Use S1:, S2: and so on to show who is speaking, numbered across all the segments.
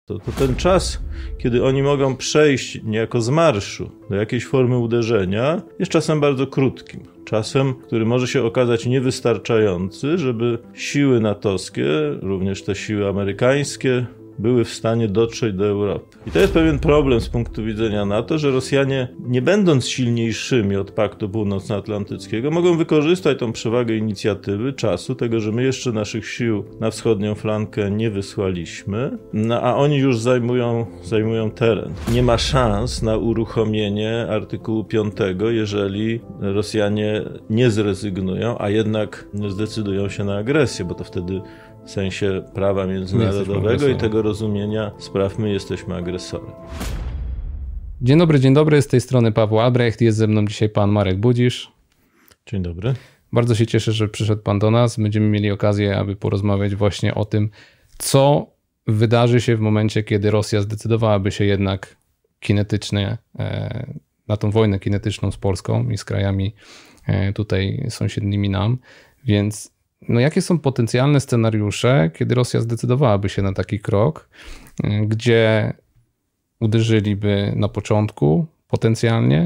S1: To ten czas, kiedy oni mogą przejść niejako z marszu do jakiejś formy uderzenia, jest czasem bardzo krótkim. Czasem, który może się okazać niewystarczający, żeby siły natowskie, również te siły amerykańskie, były w stanie dotrzeć do Europy. I to jest pewien problem z punktu widzenia NATO, że Rosjanie, nie będąc silniejszymi od Paktu Północnoatlantyckiego, mogą wykorzystać tą przewagę inicjatywy, czasu, tego, że my jeszcze naszych sił na wschodnią flankę nie wysłaliśmy, a oni już zajmują teren. Nie ma szans na uruchomienie artykułu 5, jeżeli Rosjanie nie zrezygnują, a jednak zdecydują się na agresję, bo to wtedy w sensie prawa międzynarodowego i tego rozumienia spraw my jesteśmy agresorem.
S2: Dzień dobry, z tej strony Paweł Albrecht, jest ze mną dzisiaj pan Marek Budzisz.
S1: Dzień dobry.
S2: Bardzo się cieszę, że przyszedł pan do nas. Będziemy mieli okazję, aby porozmawiać właśnie o tym, co wydarzy się w momencie, kiedy Rosja zdecydowałaby się jednak kinetycznie na tą wojnę kinetyczną z Polską i z krajami tutaj sąsiednimi nam, więc jakie są potencjalne scenariusze, kiedy Rosja zdecydowałaby się na taki krok, gdzie uderzyliby na początku potencjalnie,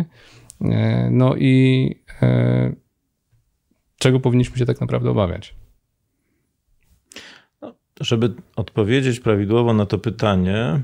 S2: i czego powinniśmy się tak naprawdę obawiać?
S1: Żeby odpowiedzieć prawidłowo na to pytanie,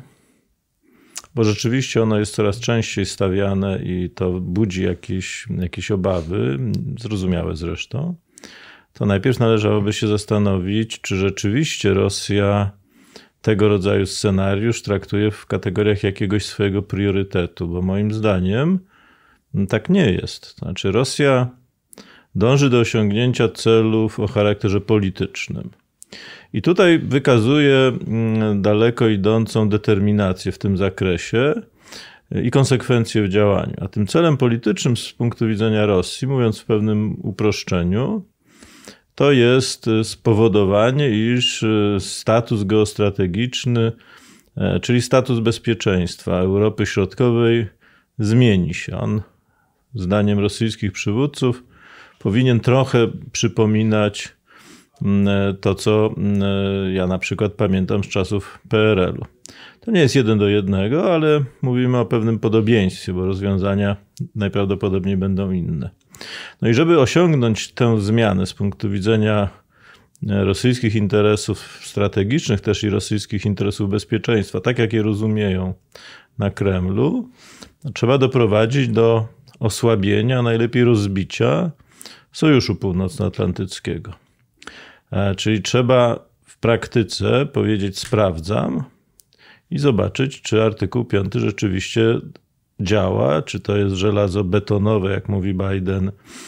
S1: bo rzeczywiście ono jest coraz częściej stawiane i to budzi jakieś obawy, zrozumiałe zresztą, to najpierw należałoby się zastanowić, czy rzeczywiście Rosja tego rodzaju scenariusz traktuje w kategoriach jakiegoś swojego priorytetu, bo moim zdaniem tak nie jest. To znaczy Rosja dąży do osiągnięcia celów o charakterze politycznym. I tutaj wykazuje daleko idącą determinację w tym zakresie i konsekwencje w działaniu. A tym celem politycznym z punktu widzenia Rosji, mówiąc w pewnym uproszczeniu, to jest spowodowanie, iż status geostrategiczny, czyli status bezpieczeństwa Europy Środkowej zmieni się. On, zdaniem rosyjskich przywódców, powinien trochę przypominać to, co ja na przykład pamiętam z czasów PRL-u. To nie jest 1:1, ale mówimy o pewnym podobieństwie, bo rozwiązania najprawdopodobniej będą inne. No i żeby osiągnąć tę zmianę z punktu widzenia rosyjskich interesów strategicznych, też i rosyjskich interesów bezpieczeństwa, tak jak je rozumieją na Kremlu, trzeba doprowadzić do osłabienia, a najlepiej rozbicia Sojuszu Północnoatlantyckiego. Czyli trzeba w praktyce powiedzieć: sprawdzam i zobaczyć, czy artykuł 5 rzeczywiście działa, czy to jest żelazo betonowe, jak mówi Biden,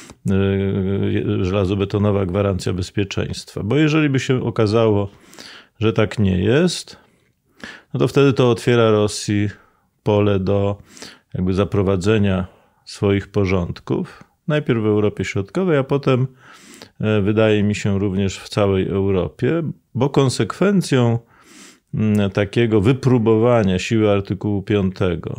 S1: żelazobetonowa gwarancja bezpieczeństwa. Bo jeżeli by się okazało, że tak nie jest, no to wtedy to otwiera Rosji pole do jakby zaprowadzenia swoich porządków, najpierw w Europie Środkowej, a potem wydaje mi się również w całej Europie, bo konsekwencją takiego wypróbowania siły artykułu 5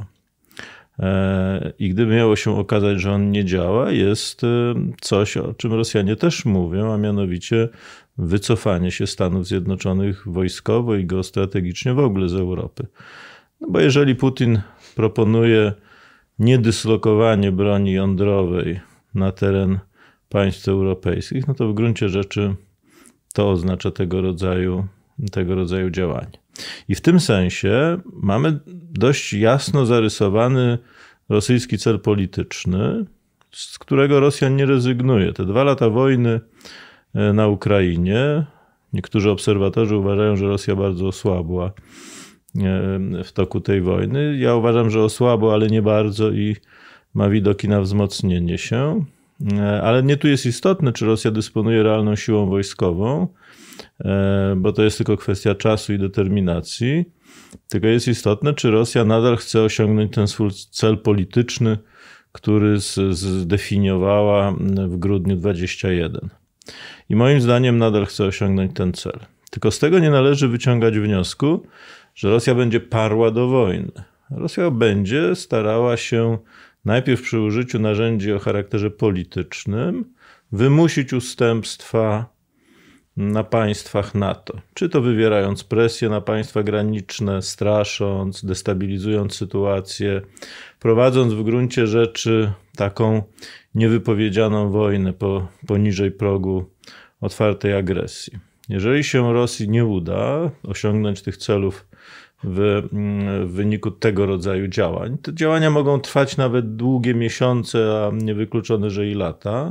S1: i gdyby miało się okazać, że on nie działa, jest coś, o czym Rosjanie też mówią, a mianowicie wycofanie się Stanów Zjednoczonych wojskowo i geostrategicznie w ogóle z Europy. No bo jeżeli Putin proponuje niedyslokowanie broni jądrowej na teren państw europejskich, no to w gruncie rzeczy to oznacza tego rodzaju działanie. I w tym sensie mamy dość jasno zarysowany rosyjski cel polityczny, z którego Rosja nie rezygnuje. Te 2 lata wojny na Ukrainie, niektórzy obserwatorzy uważają, że Rosja bardzo osłabła w toku tej wojny. Ja uważam, że osłabła, ale nie bardzo i ma widoki na wzmocnienie się. Ale nie tu jest istotne, czy Rosja dysponuje realną siłą wojskową, bo to jest tylko kwestia czasu i determinacji, tylko jest istotne, czy Rosja nadal chce osiągnąć ten swój cel polityczny, który zdefiniowała w grudniu 2021. I moim zdaniem nadal chce osiągnąć ten cel. Tylko z tego nie należy wyciągać wniosku, że Rosja będzie parła do wojny. Rosja będzie starała się najpierw przy użyciu narzędzi o charakterze politycznym wymusić ustępstwa na państwach NATO. Czy to wywierając presję na państwa graniczne, strasząc, destabilizując sytuację, prowadząc w gruncie rzeczy taką niewypowiedzianą wojnę poniżej progu otwartej agresji. Jeżeli się Rosji nie uda osiągnąć tych celów w wyniku tego rodzaju działań, te działania mogą trwać nawet długie miesiące, a niewykluczone, że i lata,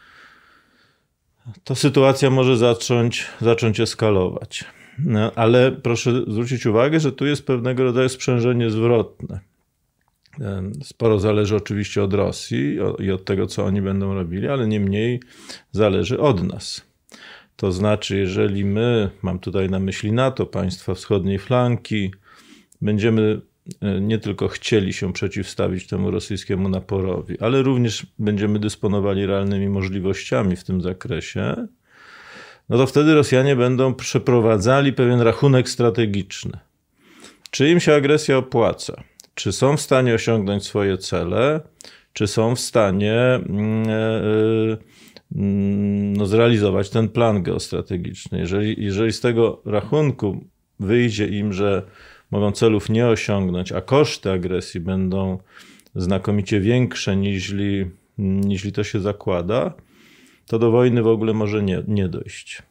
S1: to sytuacja może zacząć eskalować. Ale proszę zwrócić uwagę, że tu jest pewnego rodzaju sprzężenie zwrotne. Sporo zależy oczywiście od Rosji i od tego, co oni będą robili, ale nie mniej zależy od nas. To znaczy, jeżeli my, mam tutaj na myśli NATO, państwa wschodniej flanki, będziemy nie tylko chcieli się przeciwstawić temu rosyjskiemu naporowi, ale również będziemy dysponowali realnymi możliwościami w tym zakresie, no to wtedy Rosjanie będą przeprowadzali pewien rachunek strategiczny. Czy im się agresja opłaca? Czy są w stanie osiągnąć swoje cele? Czy są w stanie zrealizować ten plan geostrategiczny? Jeżeli z tego rachunku wyjdzie im, że mogą celów nie osiągnąć, a koszty agresji będą znakomicie większe niż to się zakłada, to do wojny w ogóle może nie dojść.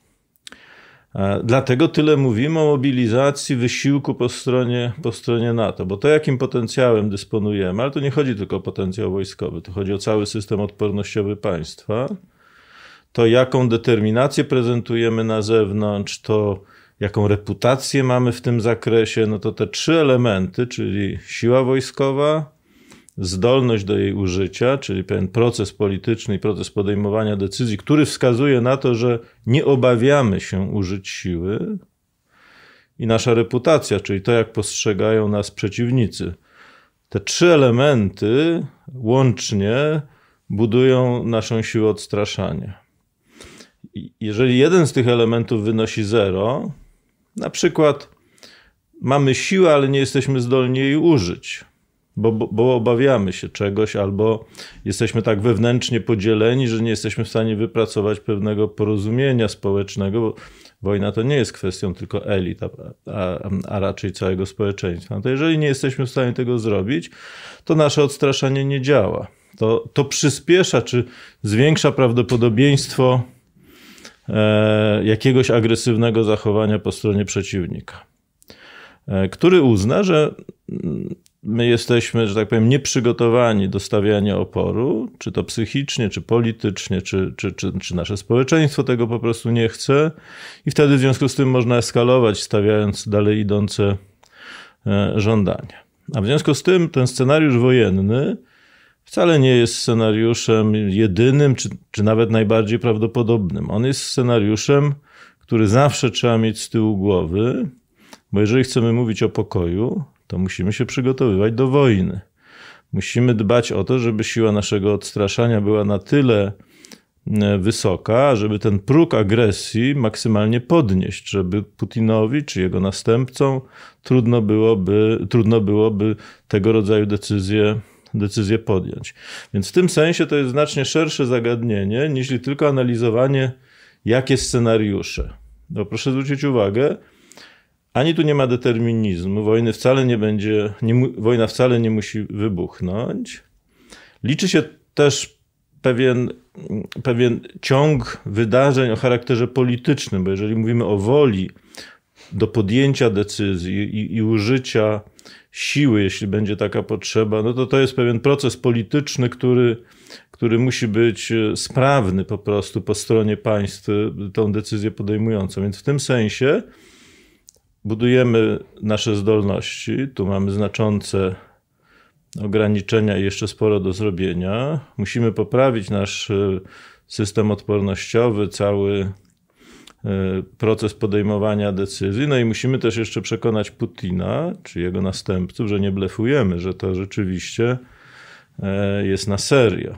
S1: Dlatego tyle mówimy o mobilizacji wysiłku po stronie NATO, bo to jakim potencjałem dysponujemy, ale to nie chodzi tylko o potencjał wojskowy, to chodzi o cały system odpornościowy państwa, to jaką determinację prezentujemy na zewnątrz, to jaką reputację mamy w tym zakresie, no to te trzy elementy, czyli siła wojskowa, zdolność do jej użycia, czyli pewien proces polityczny i proces podejmowania decyzji, który wskazuje na to, że nie obawiamy się użyć siły, i nasza reputacja, czyli to, jak postrzegają nas przeciwnicy. Te trzy elementy łącznie budują naszą siłę odstraszania. Jeżeli jeden z tych elementów wynosi 0, na przykład mamy siłę, ale nie jesteśmy zdolni jej użyć, bo obawiamy się czegoś, albo jesteśmy tak wewnętrznie podzieleni, że nie jesteśmy w stanie wypracować pewnego porozumienia społecznego, bo wojna to nie jest kwestią tylko elit, a raczej całego społeczeństwa. No to jeżeli nie jesteśmy w stanie tego zrobić, to nasze odstraszanie nie działa. To przyspiesza czy zwiększa prawdopodobieństwo jakiegoś agresywnego zachowania po stronie przeciwnika, który uzna, że my jesteśmy, że tak powiem, nieprzygotowani do stawiania oporu, czy to psychicznie, czy politycznie, czy nasze społeczeństwo tego po prostu nie chce, i wtedy w związku z tym można eskalować, stawiając dalej idące żądania. A w związku z tym ten scenariusz wojenny wcale nie jest scenariuszem jedynym, czy nawet najbardziej prawdopodobnym. On jest scenariuszem, który zawsze trzeba mieć z tyłu głowy, bo jeżeli chcemy mówić o pokoju, to musimy się przygotowywać do wojny. Musimy dbać o to, żeby siła naszego odstraszania była na tyle wysoka, żeby ten próg agresji maksymalnie podnieść, żeby Putinowi czy jego następcom trudno byłoby tego rodzaju decyzję podjąć. Więc w tym sensie to jest znacznie szersze zagadnienie niż tylko analizowanie, jakie scenariusze. No proszę zwrócić uwagę, ani tu nie ma determinizmu, wojna wcale nie musi wybuchnąć. Liczy się też pewien ciąg wydarzeń o charakterze politycznym, bo jeżeli mówimy o woli do podjęcia decyzji i użycia siły, jeśli będzie taka potrzeba, no to jest pewien proces polityczny, który musi być sprawny po prostu po stronie państw tą decyzję podejmującą. Więc w tym sensie budujemy nasze zdolności. Tu mamy znaczące ograniczenia i jeszcze sporo do zrobienia. Musimy poprawić nasz system odpornościowy, cały proces podejmowania decyzji. No i musimy też jeszcze przekonać Putina, czy jego następców, że nie blefujemy, że to rzeczywiście jest na serio.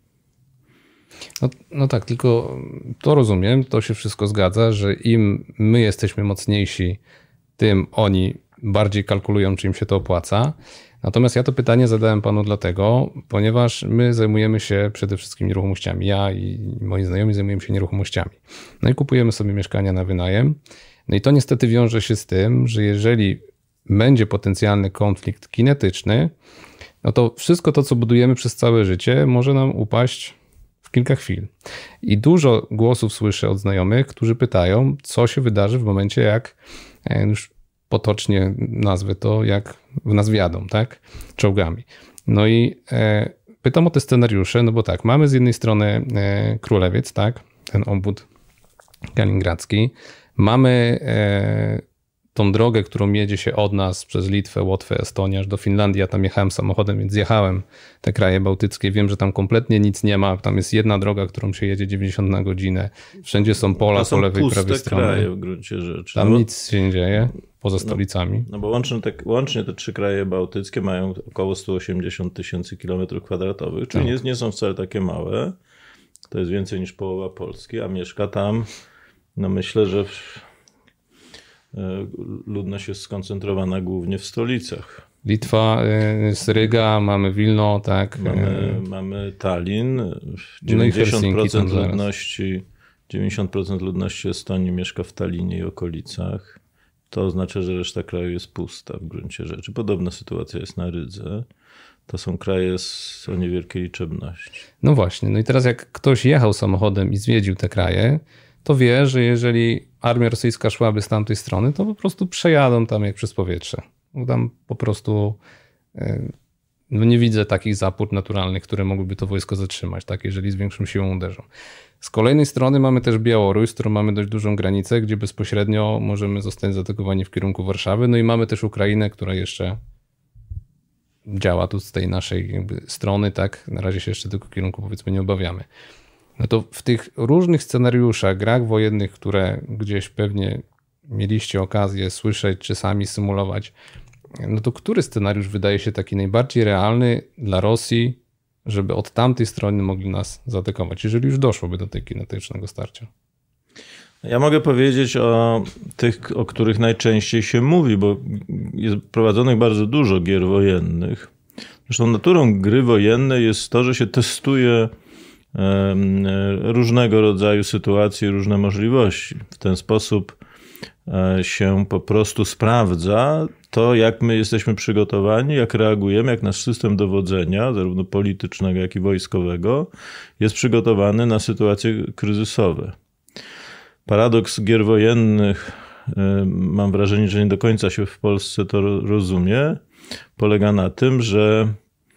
S2: No tak, tylko to rozumiem, to się wszystko zgadza, że im my jesteśmy mocniejsi, tym oni bardziej kalkulują, czy im się to opłaca. Natomiast ja to pytanie zadałem panu dlatego, ponieważ my zajmujemy się przede wszystkim nieruchomościami. Ja i moi znajomi zajmujemy się nieruchomościami. No i kupujemy sobie mieszkania na wynajem. No i to niestety wiąże się z tym, że jeżeli będzie potencjalny konflikt kinetyczny, no to wszystko to, co budujemy przez całe życie, może nam upaść w kilka chwil. I dużo głosów słyszę od znajomych, którzy pytają, co się wydarzy w momencie, jak już potocznie nazwę to, jak w nas wjadą, tak? Czołgami. No i pytam o te scenariusze, no bo tak, mamy z jednej strony Królewiec, tak? Ten obwód kaliningradzki. Mamy tą drogę, którą jedzie się od nas przez Litwę, Łotwę, Estonię, aż do Finlandii. Ja tam jechałem samochodem, więc jechałem te kraje bałtyckie. Wiem, że tam kompletnie nic nie ma. Tam jest jedna droga, którą się jedzie 90 na godzinę. Wszędzie są pola po lewej i prawej stronie.
S1: Kraje w gruncie rzeczy.
S2: Tam nic się nie dzieje, poza stolicami.
S1: No bo łącznie te 3 kraje bałtyckie mają około 180 000 km², czyli nie są wcale takie małe. To jest więcej niż połowa Polski, a mieszka tam, no myślę, że ludność jest skoncentrowana głównie w stolicach.
S2: Litwa, Ryga, mamy Wilno, tak.
S1: Mamy Tallin. 90% ludności Estonii mieszka w Tallinie i okolicach. To oznacza, że reszta kraju jest pusta w gruncie rzeczy. Podobna sytuacja jest na Rydze. To są kraje o niewielkiej liczebności.
S2: No właśnie. No i teraz jak ktoś jechał samochodem i zwiedził te kraje, to wie, że jeżeli armia rosyjska szłaby z tamtej strony, to po prostu przejadą tam jak przez powietrze. Tam po prostu no nie widzę takich zapór naturalnych, które mogłyby to wojsko zatrzymać, tak, jeżeli z większą siłą uderzą. Z kolejnej strony mamy też Białoruś, z którą mamy dość dużą granicę, gdzie bezpośrednio możemy zostać zaatakowani w kierunku Warszawy. No i mamy też Ukrainę, która jeszcze działa tu z tej naszej jakby strony, tak. Na razie się jeszcze tego kierunku, powiedzmy, nie obawiamy. No to w tych różnych scenariuszach, grach wojennych, które gdzieś pewnie mieliście okazję słyszeć czy sami symulować, no to który scenariusz wydaje się taki najbardziej realny dla Rosji, żeby od tamtej strony mogli nas zaatakować, jeżeli już doszłoby do tej kinetycznego starcia?
S1: Ja mogę powiedzieć o tych, o których najczęściej się mówi, bo jest prowadzonych bardzo dużo gier wojennych. Zresztą naturą gry wojennej jest to, że się testuje różnego rodzaju sytuacje, różne możliwości. W ten sposób się po prostu sprawdza to, jak my jesteśmy przygotowani, jak reagujemy, jak nasz system dowodzenia, zarówno politycznego, jak i wojskowego, jest przygotowany na sytuacje kryzysowe. Paradoks gier wojennych, mam wrażenie, że nie do końca się w Polsce to rozumie, polega na tym, że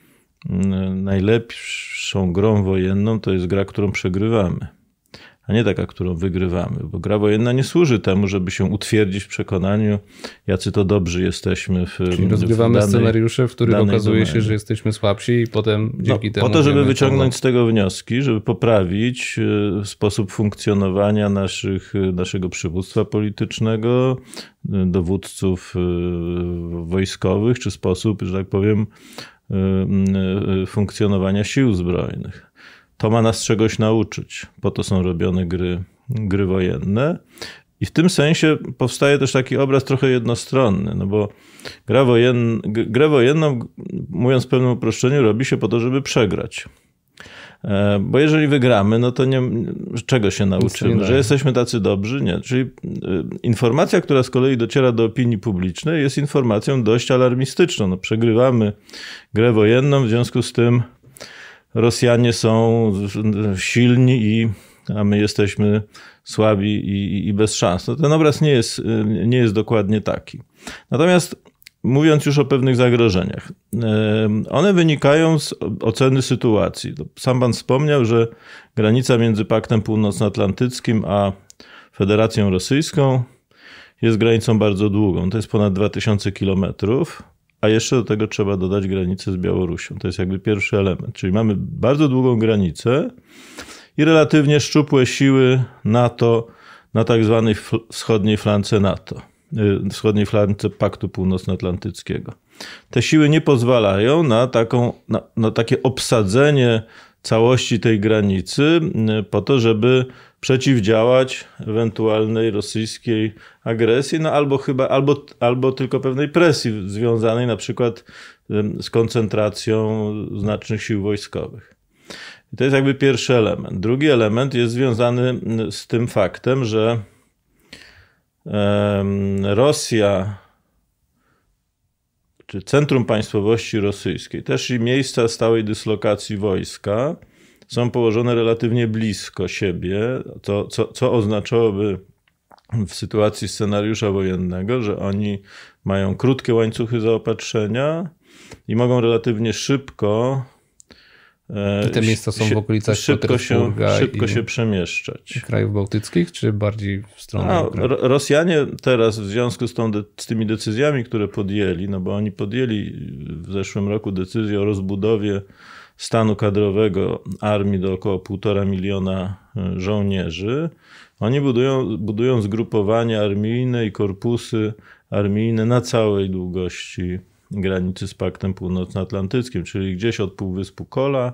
S1: najlepszą grą wojenną to jest gra, którą przegrywamy, a nie taka, którą wygrywamy, bo gra wojenna nie służy temu, żeby się utwierdzić w przekonaniu, jacy to dobrzy jesteśmy.
S2: Czyli rozgrywamy scenariusze, w których okazuje się, że jesteśmy słabsi i potem dzięki temu...
S1: Po to, żeby wyciągnąć z tego wnioski, żeby poprawić sposób funkcjonowania naszego przywództwa politycznego, dowódców wojskowych, czy sposób, że tak powiem, funkcjonowania sił zbrojnych. To ma nas czegoś nauczyć. Po to są robione gry wojenne. I w tym sensie powstaje też taki obraz trochę jednostronny, no bo grę wojenną, mówiąc w pewnym uproszczeniu, robi się po to, żeby przegrać. Bo jeżeli wygramy, no to czego się nauczymy? Że jesteśmy tacy dobrzy? Nie. Czyli informacja, która z kolei dociera do opinii publicznej, jest informacją dość alarmistyczną. No, przegrywamy grę wojenną, w związku z tym Rosjanie są silni, a my jesteśmy słabi i bez szans. No, ten obraz nie jest dokładnie taki. Natomiast mówiąc już o pewnych zagrożeniach, one wynikają z oceny sytuacji. Sam pan wspomniał, że granica między Paktem Północnoatlantyckim a Federacją Rosyjską jest granicą bardzo długą. To jest ponad 2000 kilometrów. A jeszcze do tego trzeba dodać granicę z Białorusią. To jest jakby pierwszy element. Czyli mamy bardzo długą granicę i relatywnie szczupłe siły NATO na tak zwanej wschodniej flance NATO, wschodniej flance Paktu Północnoatlantyckiego. Te siły nie pozwalają na takie obsadzenie całości tej granicy po to, żeby przeciwdziałać ewentualnej rosyjskiej agresji, no albo tylko pewnej presji związanej na przykład z koncentracją znacznych sił wojskowych. I to jest jakby pierwszy element. Drugi element jest związany z tym faktem, że Rosja, czy centrum państwowości rosyjskiej, też i miejsca stałej dyslokacji wojska są położone relatywnie blisko siebie, co oznaczałoby w sytuacji scenariusza wojennego, że oni mają krótkie łańcuchy zaopatrzenia i mogą relatywnie szybko
S2: te miejsca są w okolicach
S1: szybko się przemieszczać.
S2: Krajów bałtyckich, czy bardziej w stronę Ukrainy?
S1: Rosjanie teraz w związku z tymi decyzjami, które podjęli, no bo oni podjęli w zeszłym roku decyzję o rozbudowie stanu kadrowego armii do około 1,5 miliona żołnierzy. Oni budują zgrupowania armijne i korpusy armijne na całej długości granicy z Paktem Północnoatlantyckim, czyli gdzieś od Półwyspu Kola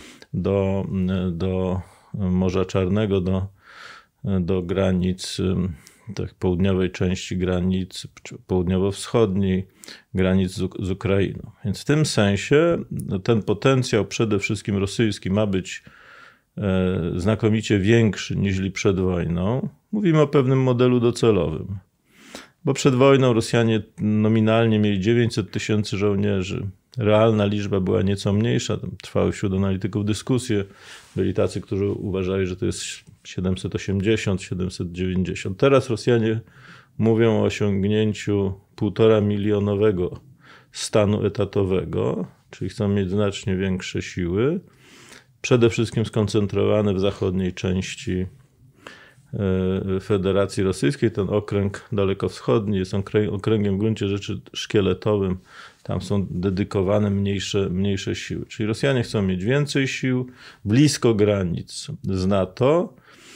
S1: do Morza Czarnego, do granic, tak południowej części granic, czy południowo-wschodniej granic z Ukrainą. Więc w tym sensie ten potencjał przede wszystkim rosyjski ma być znakomicie większy niż przed wojną. Mówimy o pewnym modelu docelowym. Bo przed wojną Rosjanie nominalnie mieli 900 tysięcy żołnierzy. Realna liczba była nieco mniejsza. Tam trwały wśród analityków dyskusje. Byli tacy, którzy uważali, że to jest 780, 790. Teraz Rosjanie mówią o osiągnięciu 1,5 milionowego stanu etatowego, czyli chcą mieć znacznie większe siły. Przede wszystkim skoncentrowane w zachodniej części Federacji Rosyjskiej. Ten okręg dalekowschodni jest okręgiem w gruncie rzeczy szkieletowym. Tam są dedykowane mniejsze siły. Czyli Rosjanie chcą mieć więcej sił blisko granic z NATO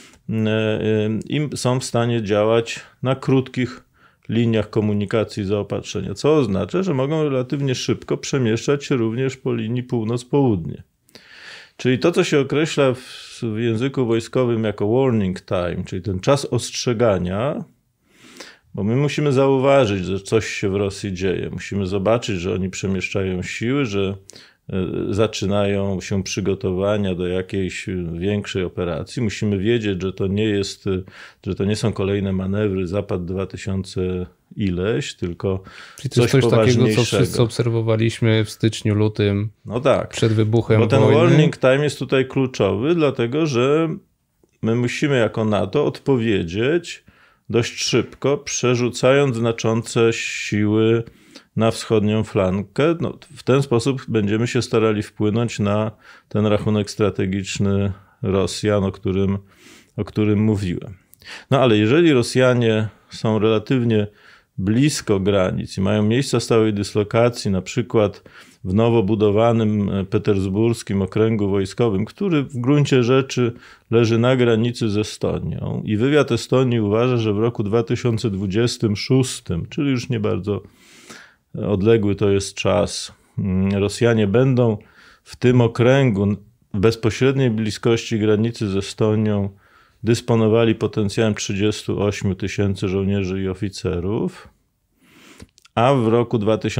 S1: i są w stanie działać na krótkich liniach komunikacji i zaopatrzenia, co oznacza, że mogą relatywnie szybko przemieszczać się również po linii północ-południe. Czyli to, co się określa w języku wojskowym jako warning time, czyli ten czas ostrzegania, bo my musimy zauważyć, że coś się w Rosji dzieje. Musimy zobaczyć, że oni przemieszczają siły, że zaczynają się przygotowania do jakiejś większej operacji. Musimy wiedzieć, że to nie są kolejne manewry Zapad 2000 ileś, tylko
S2: czyli coś poważniejszego. Takiego, co wszyscy obserwowaliśmy w styczniu, lutym, no tak, przed wybuchem wojny.
S1: Bo ten warning time jest tutaj kluczowy, dlatego że my musimy jako NATO odpowiedzieć dość szybko, przerzucając znaczące siły na wschodnią flankę. No, w ten sposób będziemy się starali wpłynąć na ten rachunek strategiczny Rosjan, o którym mówiłem. No ale jeżeli Rosjanie są relatywnie blisko granic i mają miejsca stałej dyslokacji, na przykład w nowo budowanym petersburskim okręgu wojskowym, który w gruncie rzeczy leży na granicy z Estonią i wywiad Estonii uważa, że w roku 2026, czyli już nie bardzo odległy to jest czas, Rosjanie będą w tym okręgu w bezpośredniej bliskości granicy z Estonią dysponowali potencjałem 38 tysięcy żołnierzy i oficerów, a w roku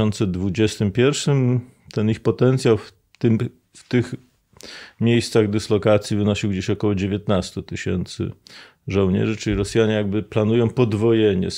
S1: 2021 ten ich potencjał w tych miejscach dyslokacji wynosił gdzieś około 19 tysięcy żołnierzy, czyli Rosjanie jakby planują podwojenie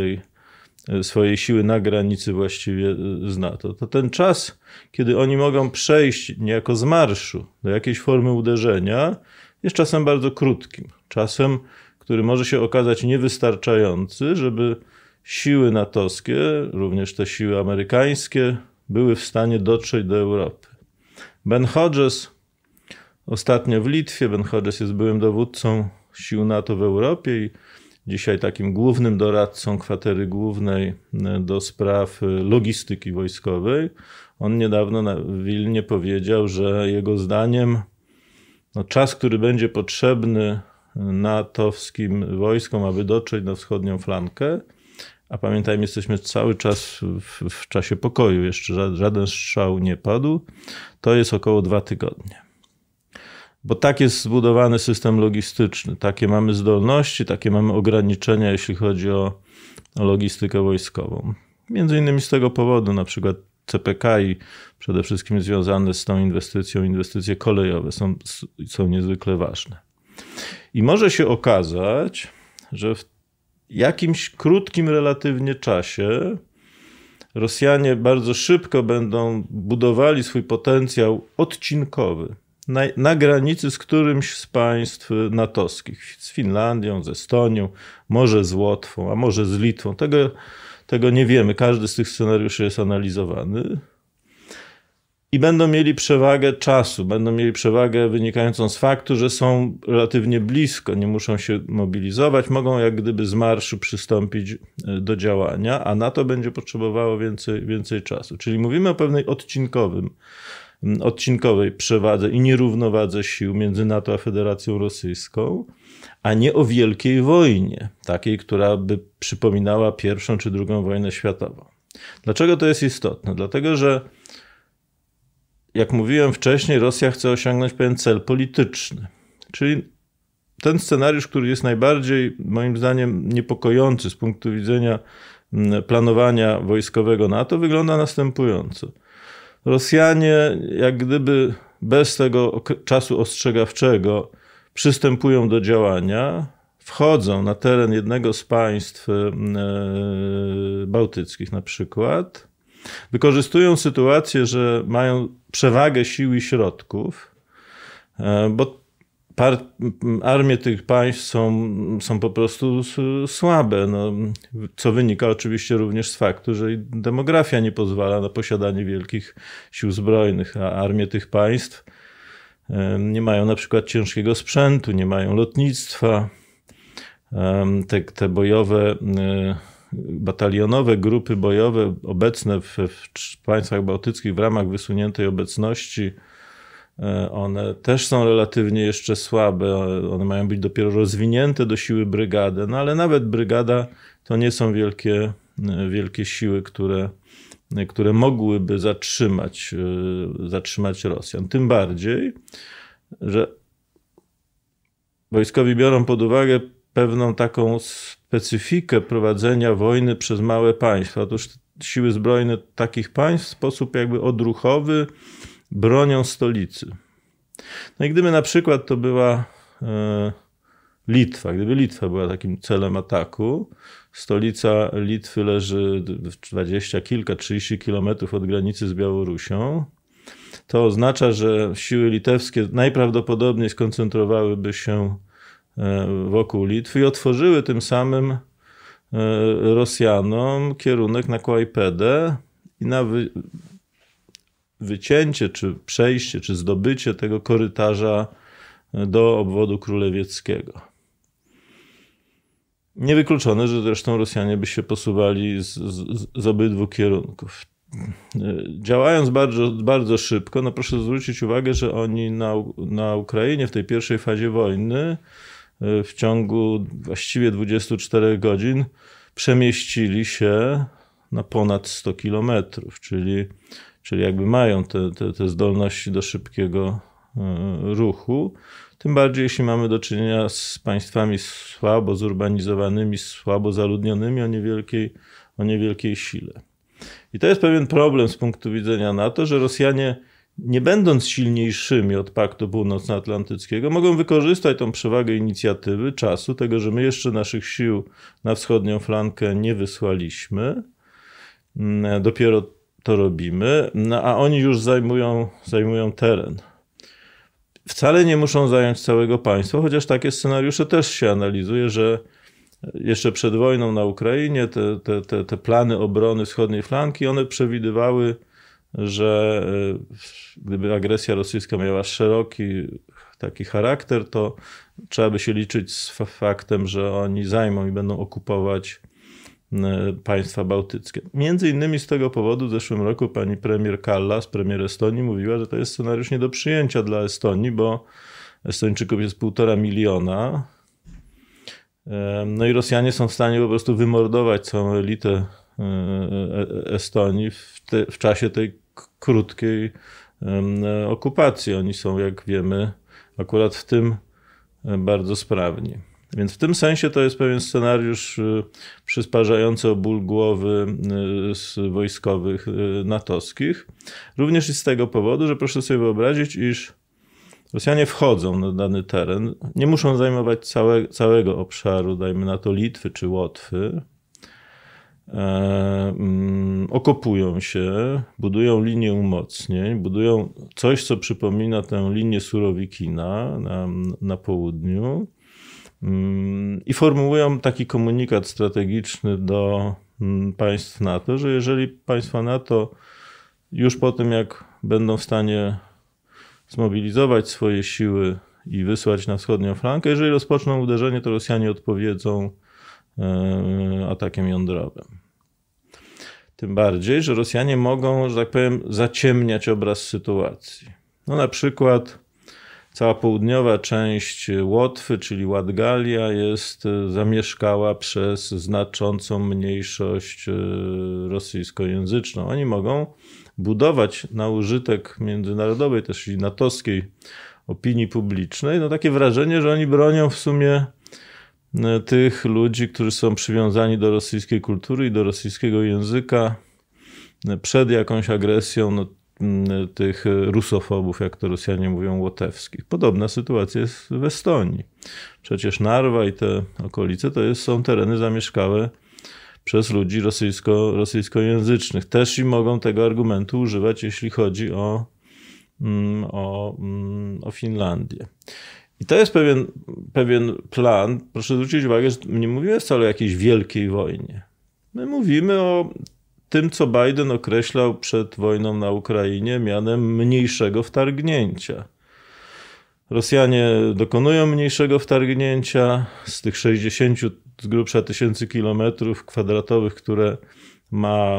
S1: swojej siły na granicy właściwie z NATO. To ten czas, kiedy oni mogą przejść niejako z marszu do jakiejś formy uderzenia, jest czasem bardzo krótkim. Czasem, który może się okazać niewystarczający, żeby siły natowskie, również te siły amerykańskie, były w stanie dotrzeć do Europy. Ben Hodges ostatnio w Litwie, Ben Hodges jest byłym dowódcą sił NATO w Europie i dzisiaj takim głównym doradcą kwatery głównej do spraw logistyki wojskowej. On niedawno w Wilnie powiedział, że jego zdaniem czas, który będzie potrzebny natowskim wojskom, aby dotrzeć na wschodnią flankę, a pamiętajmy, jesteśmy cały czas w czasie pokoju, jeszcze żaden strzał nie padł, to jest około 2 tygodnie. Bo tak jest zbudowany system logistyczny. Takie mamy zdolności, takie mamy ograniczenia, jeśli chodzi o logistykę wojskową. Między innymi z tego powodu na przykład CPK i przede wszystkim związane z tą inwestycje kolejowe są niezwykle ważne. I może się okazać, że w jakimś krótkim relatywnie czasie Rosjanie bardzo szybko będą budowali swój potencjał odcinkowy na granicy z którymś z państw natowskich, z Finlandią, z Estonią, może z Łotwą, a może z Litwą. Tego nie wiemy. Każdy z tych scenariuszy jest analizowany. I będą mieli przewagę czasu, będą mieli przewagę wynikającą z faktu, że są relatywnie blisko, nie muszą się mobilizować, mogą jak gdyby z marszu przystąpić do działania, a NATO będzie potrzebowało więcej czasu. Czyli mówimy o pewnej odcinkowej przewadze i nierównowadze sił między NATO a Federacją Rosyjską, a nie o wielkiej wojnie, takiej, która by przypominała I czy II wojnę światową. Dlaczego to jest istotne? Dlatego, że jak mówiłem wcześniej, Rosja chce osiągnąć pewien cel polityczny. Czyli ten scenariusz, który jest najbardziej, moim zdaniem, niepokojący z punktu widzenia planowania wojskowego NATO, wygląda następująco. Rosjanie, jak gdyby bez tego czasu ostrzegawczego, przystępują do działania, wchodzą na teren jednego z państw bałtyckich na przykład, wykorzystują sytuację, że mają przewagę sił i środków, bo armie tych państw są po prostu słabe, co wynika oczywiście również z faktu, że demografia nie pozwala na posiadanie wielkich sił zbrojnych, a armie tych państw nie mają na przykład ciężkiego sprzętu, nie mają lotnictwa. Te bojowe, batalionowe grupy bojowe obecne w państwach bałtyckich w ramach wysuniętej obecności, one też są relatywnie jeszcze słabe, one mają być dopiero rozwinięte do siły brygady, ale nawet brygada to nie są wielkie siły, które mogłyby zatrzymać Rosjan. Tym bardziej, że wojskowi biorą pod uwagę pewną taką specyfikę prowadzenia wojny przez małe państwa. Otóż siły zbrojne takich państw w sposób jakby odruchowy bronią stolicy. No i gdyby na przykład to była Litwa, gdyby Litwa była takim celem ataku, stolica Litwy leży 20 kilka, 30 kilometrów od granicy z Białorusią, to oznacza, że siły litewskie najprawdopodobniej skoncentrowałyby się wokół Litwy i otworzyły tym samym Rosjanom kierunek na Kłajpedę i na wycięcie, czy przejście, czy zdobycie tego korytarza do obwodu królewieckiego. Niewykluczone, że zresztą Rosjanie by się posuwali z obydwu kierunków. Działając bardzo szybko, no proszę zwrócić uwagę, że oni na Ukrainie w tej pierwszej fazie wojny w ciągu właściwie 24 godzin przemieścili się na ponad 100 kilometrów, czyli jakby mają te zdolności do szybkiego ruchu. Tym bardziej, jeśli mamy do czynienia z państwami słabo zurbanizowanymi, słabo zaludnionymi o niewielkiej sile. I to jest pewien problem z punktu widzenia NATO, że Rosjanie, nie będąc silniejszymi od Paktu Północnoatlantyckiego, mogą wykorzystać tą przewagę inicjatywy, czasu, tego, że my jeszcze naszych sił na wschodnią flankę nie wysłaliśmy. Dopiero to robimy, a oni już zajmują teren. Wcale nie muszą zająć całego państwa, chociaż takie scenariusze też się analizuje, że jeszcze przed wojną na Ukrainie te plany obrony wschodniej flanki, one przewidywały, że gdyby agresja rosyjska miała szeroki taki charakter, to trzeba by się liczyć z faktem, że oni zajmą i będą okupować państwa bałtyckie. Między innymi z tego powodu w zeszłym roku pani premier Kallas, premier Estonii, mówiła, że to jest scenariusz nie do przyjęcia dla Estonii, bo Estończyków jest 1,5 miliona. No i Rosjanie są w stanie po prostu wymordować całą elitę Estonii w czasie tej krótkiej okupacji. Oni są, jak wiemy, akurat w tym bardzo sprawni. Więc w tym sensie to jest pewien scenariusz przysparzający o ból głowy z wojskowych natowskich. Również i z tego powodu, że proszę sobie wyobrazić, iż Rosjanie wchodzą na dany teren, nie muszą zajmować całego obszaru, dajmy na to Litwy czy Łotwy. Okopują się, budują linię umocnień, budują coś, co przypomina tę linię Surowikina na południu i formułują taki komunikat strategiczny do państw NATO, że jeżeli państwa NATO już po tym, jak będą w stanie zmobilizować swoje siły i wysłać na wschodnią flankę, jeżeli rozpoczną uderzenie, to Rosjanie odpowiedzą atakiem jądrowym. Tym bardziej, że Rosjanie mogą, że tak powiem, zaciemniać obraz sytuacji. No na przykład cała południowa część Łotwy, czyli Latgalia, jest zamieszkała przez znaczącą mniejszość rosyjskojęzyczną. Oni mogą budować na użytek międzynarodowej, też i natowskiej opinii publicznej, no takie wrażenie, że oni bronią w sumie tych ludzi, którzy są przywiązani do rosyjskiej kultury i do rosyjskiego języka przed jakąś agresją tych rusofobów, jak to Rosjanie mówią, łotewskich. Podobna sytuacja jest w Estonii. Przecież Narwa i te okolice to są tereny zamieszkałe przez ludzi rosyjskojęzycznych. Też i mogą tego argumentu używać, jeśli chodzi o Finlandię. I to jest pewien plan. Proszę zwrócić uwagę, że nie mówimy wcale o jakiejś wielkiej wojnie. My mówimy o tym, co Biden określał przed wojną na Ukrainie mianem mniejszego wtargnięcia. Rosjanie dokonują mniejszego wtargnięcia z tych 60 z grubsza 1000 kilometrów kwadratowych, które ma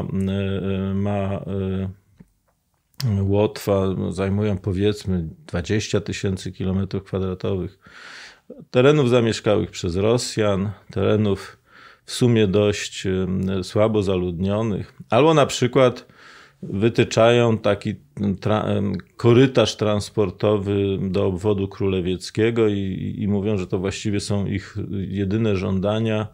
S1: Łotwa, zajmują powiedzmy 20 000 kilometrów kwadratowych terenów zamieszkałych przez Rosjan, terenów w sumie dość słabo zaludnionych, albo na przykład wytyczają taki korytarz transportowy do obwodu królewieckiego i mówią, że to właściwie są ich jedyne żądania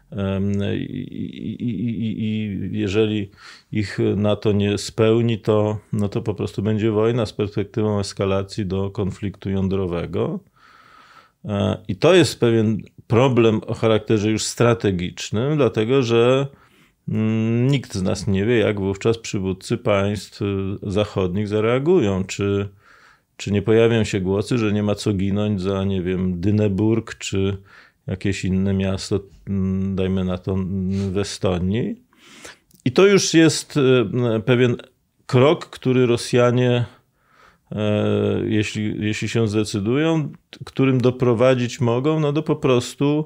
S1: i jeżeli ich NATO nie spełni, to po prostu będzie wojna z perspektywą eskalacji do konfliktu jądrowego. I to jest pewien problem o charakterze już strategicznym, dlatego że nikt z nas nie wie, jak wówczas przywódcy państw zachodnich zareagują. Czy nie pojawią się głosy, że nie ma co ginąć za, nie wiem, Dyneburg, czy jakieś inne miasto, dajmy na to w Estonii. I to już jest pewien krok, który Rosjanie, jeśli się zdecydują, którym doprowadzić mogą, do po prostu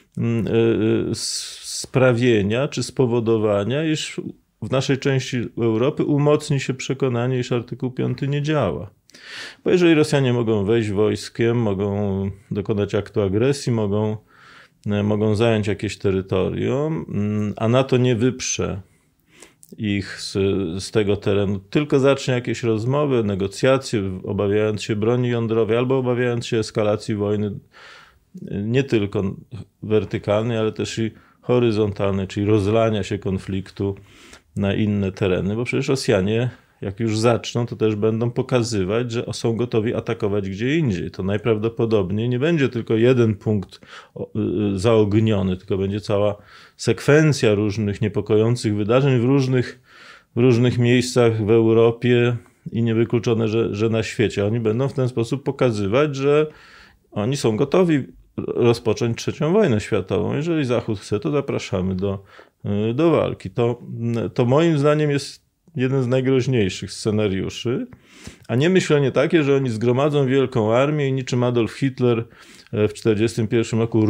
S1: sprawienia czy spowodowania, iż w naszej części Europy umocni się przekonanie, iż artykuł 5 nie działa. Bo jeżeli Rosjanie mogą wejść wojskiem, mogą dokonać aktu agresji, mogą zająć jakieś terytorium, a NATO nie wyprze ich z tego terenu, tylko zacznie jakieś rozmowy, negocjacje, obawiając się broni jądrowej albo obawiając się eskalacji wojny nie tylko wertykalnej, ale też i horyzontalnej, czyli rozlania się konfliktu na inne tereny, bo przecież Rosjanie, jak już zaczną, to też będą pokazywać, że są gotowi atakować gdzie indziej. To najprawdopodobniej nie będzie tylko jeden punkt zaogniony, tylko będzie cała sekwencja różnych niepokojących wydarzeń w różnych miejscach w Europie i niewykluczone, że na świecie. Oni będą w ten sposób pokazywać, że oni są gotowi rozpocząć trzecią wojnę światową. Jeżeli Zachód chce, to zapraszamy do walki. To moim zdaniem jest jeden z najgroźniejszych scenariuszy, a nie myślenie takie, że oni zgromadzą wielką armię i niczym Adolf Hitler w 1941 roku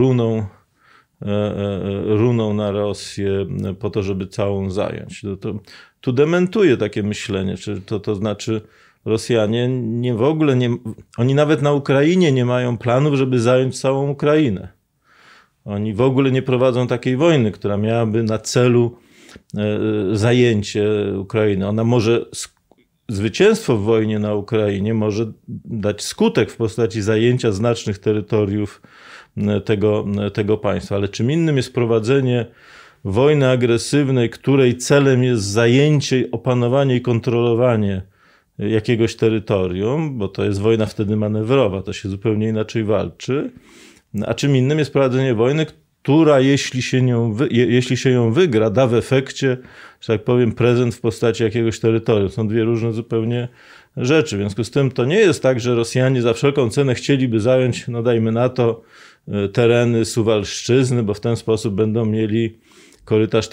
S1: runą na Rosję po to, żeby całą zająć. Tu dementuje takie myślenie, to znaczy Rosjanie oni nawet na Ukrainie nie mają planów, żeby zająć całą Ukrainę. Oni w ogóle nie prowadzą takiej wojny, która miałaby na celu zajęcie Ukrainy. Ona może zwycięstwo w wojnie na Ukrainie może dać skutek w postaci zajęcia znacznych terytoriów tego państwa. Ale czym innym jest prowadzenie wojny agresywnej, której celem jest zajęcie, opanowanie i kontrolowanie jakiegoś terytorium, bo to jest wojna wtedy manewrowa, to się zupełnie inaczej walczy. A czym innym jest prowadzenie wojny, która jeśli się ją wygra, da w efekcie, że tak powiem, prezent w postaci jakiegoś terytorium. Są dwie różne zupełnie rzeczy. W związku z tym to nie jest tak, że Rosjanie za wszelką cenę chcieliby zająć, no dajmy na to, tereny Suwalszczyzny, bo w ten sposób będą mieli korytarz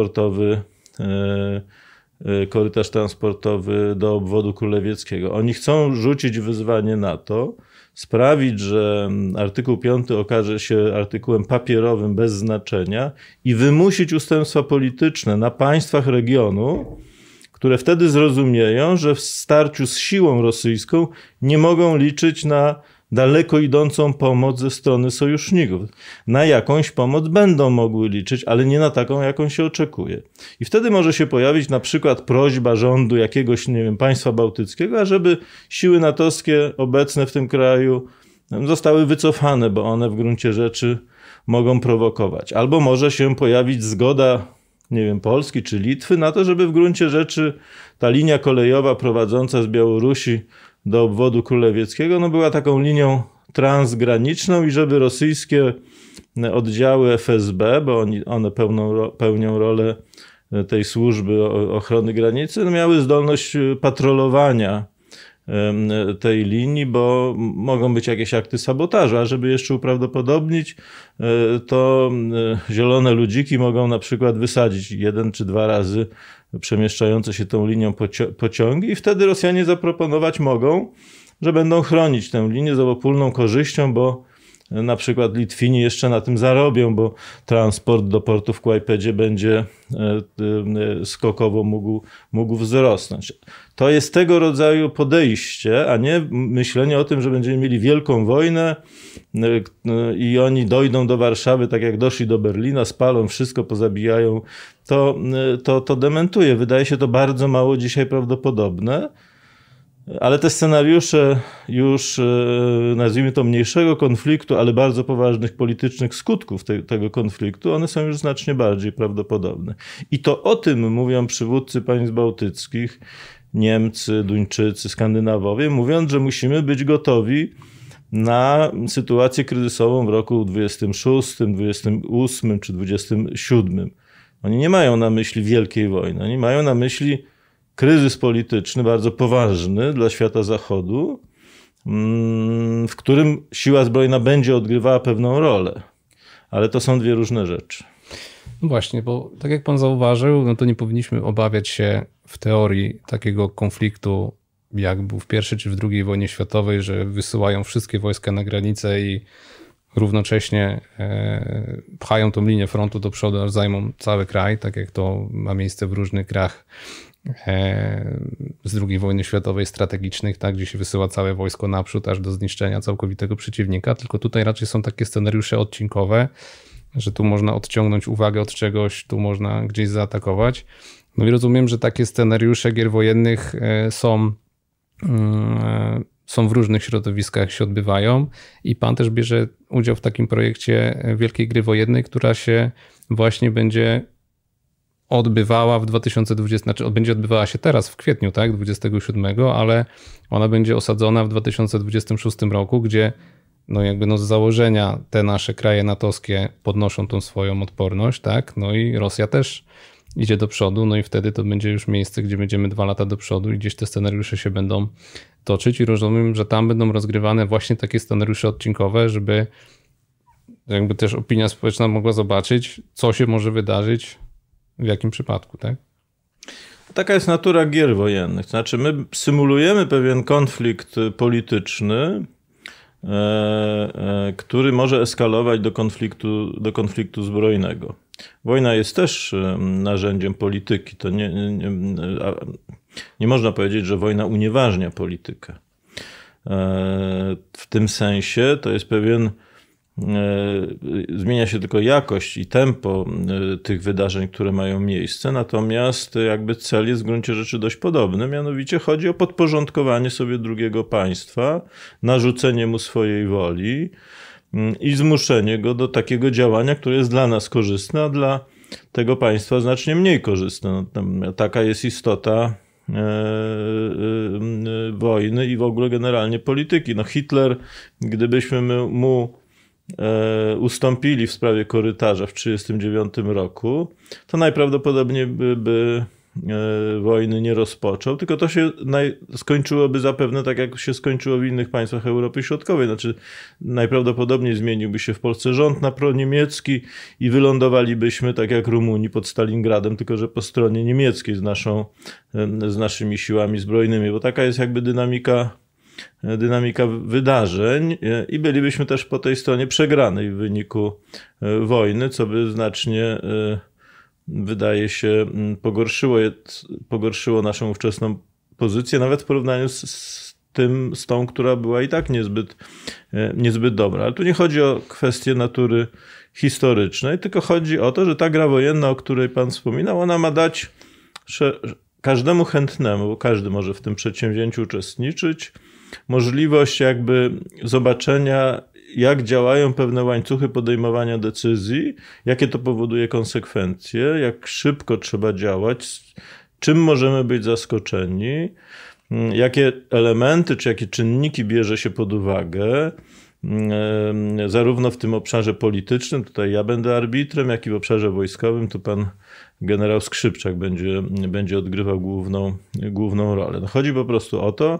S1: transportowy do obwodu królewieckiego. Oni chcą rzucić wyzwanie NATO, sprawić, że artykuł 5 okaże się artykułem papierowym bez znaczenia i wymusić ustępstwa polityczne na państwach regionu, które wtedy zrozumieją, że w starciu z siłą rosyjską nie mogą liczyć na daleko idącą pomoc ze strony sojuszników. Na jakąś pomoc będą mogły liczyć, ale nie na taką, jaką się oczekuje. I wtedy może się pojawić na przykład prośba rządu jakiegoś, nie wiem, państwa bałtyckiego, ażeby siły natowskie obecne w tym kraju zostały wycofane, bo one w gruncie rzeczy mogą prowokować. Albo może się pojawić zgoda, nie wiem, Polski czy Litwy na to, żeby w gruncie rzeczy ta linia kolejowa prowadząca z Białorusi do obwodu królewieckiego, no była taką linią transgraniczną i żeby rosyjskie oddziały FSB, bo one pełnią rolę tej służby ochrony granicy, no miały zdolność patrolowania tej linii, bo mogą być jakieś akty sabotażu, a żeby jeszcze uprawdopodobnić, to zielone ludziki mogą na przykład wysadzić 1 czy 2 razy przemieszczające się tą linią pociągi i wtedy Rosjanie zaproponować mogą, że będą chronić tę linię z obopólną korzyścią, bo na przykład Litwini jeszcze na tym zarobią, bo transport do portu w Kłajpedzie będzie skokowo mógł wzrosnąć. To jest tego rodzaju podejście, a nie myślenie o tym, że będziemy mieli wielką wojnę i oni dojdą do Warszawy, tak jak doszli do Berlina, spalą wszystko, pozabijają. To dementuje. Wydaje się to bardzo mało dzisiaj prawdopodobne. Ale te scenariusze już, nazwijmy to, mniejszego konfliktu, ale bardzo poważnych politycznych skutków tego konfliktu, one są już znacznie bardziej prawdopodobne. I to o tym mówią przywódcy państw bałtyckich, Niemcy, Duńczycy, Skandynawowie, mówiąc, że musimy być gotowi na sytuację kryzysową w roku 26, 28 czy 27. Oni nie mają na myśli wielkiej wojny, oni mają na myśli kryzys polityczny, bardzo poważny dla świata zachodu, w którym siła zbrojna będzie odgrywała pewną rolę. Ale to są dwie różne rzeczy.
S2: No właśnie, bo tak jak pan zauważył, no to nie powinniśmy obawiać się w teorii takiego konfliktu, jak był w I czy w II wojnie światowej, że wysyłają wszystkie wojska na granicę i równocześnie pchają tą linię frontu do przodu, aż zajmą cały kraj, tak jak to ma miejsce w różnych krajach z II wojny światowej strategicznych, tak, gdzie się wysyła całe wojsko naprzód aż do zniszczenia całkowitego przeciwnika, tylko tutaj raczej są takie scenariusze odcinkowe, że tu można odciągnąć uwagę od czegoś, tu można gdzieś zaatakować. No i rozumiem, że takie scenariusze gier wojennych są w różnych środowiskach, się odbywają i pan też bierze udział w takim projekcie Wielkiej Gry Wojennej, która się właśnie będzie odbywała w 2020, znaczy będzie odbywała się teraz w kwietniu, tak, 27, ale ona będzie osadzona w 2026 roku, gdzie no jakby no z założenia te nasze kraje natowskie podnoszą tą swoją odporność, tak, no i Rosja też idzie do przodu, no i wtedy to będzie już miejsce, gdzie będziemy 2 lata do przodu i gdzieś te scenariusze się będą toczyć i rozumiem, że tam będą rozgrywane właśnie takie scenariusze odcinkowe, żeby jakby też opinia społeczna mogła zobaczyć, co się może wydarzyć w jakim przypadku, tak?
S1: Taka jest natura gier wojennych. Znaczy my symulujemy pewien konflikt polityczny, który może eskalować do konfliktu zbrojnego. Wojna jest też narzędziem polityki. To nie można powiedzieć, że wojna unieważnia politykę. W tym sensie to jest pewien zmienia się tylko jakość i tempo tych wydarzeń, które mają miejsce, natomiast jakby cel jest w gruncie rzeczy dość podobny, mianowicie chodzi o podporządkowanie sobie drugiego państwa, narzucenie mu swojej woli i zmuszenie go do takiego działania, które jest dla nas korzystne, a dla tego państwa znacznie mniej korzystne. No, taka jest istota wojny i w ogóle generalnie polityki. No Hitler, gdybyśmy mu ustąpili w sprawie korytarza w 1939 roku, to najprawdopodobniej by wojny nie rozpoczął, tylko to się skończyłoby zapewne tak, jak się skończyło w innych państwach Europy Środkowej. Znaczy najprawdopodobniej zmieniłby się w Polsce rząd na proniemiecki i wylądowalibyśmy tak jak Rumuni pod Stalingradem, tylko że po stronie niemieckiej z naszymi siłami zbrojnymi, bo taka jest jakby dynamika wydarzeń i bylibyśmy też po tej stronie przegranej w wyniku wojny, co by znacznie, wydaje się, pogorszyło naszą ówczesną pozycję, nawet w porównaniu z tą, która była i tak niezbyt dobra. Ale tu nie chodzi o kwestię natury historycznej, tylko chodzi o to, że ta gra wojenna, o której pan wspominał, ona ma dać każdemu chętnemu, bo każdy może w tym przedsięwzięciu uczestniczyć, możliwość jakby zobaczenia, jak działają pewne łańcuchy podejmowania decyzji, jakie to powoduje konsekwencje, jak szybko trzeba działać, czym możemy być zaskoczeni, jakie elementy czy jakie czynniki bierze się pod uwagę, zarówno w tym obszarze politycznym, tutaj ja będę arbitrem, jak i w obszarze wojskowym, tu pan generał Skrzypczak będzie odgrywał główną rolę. No chodzi po prostu o to,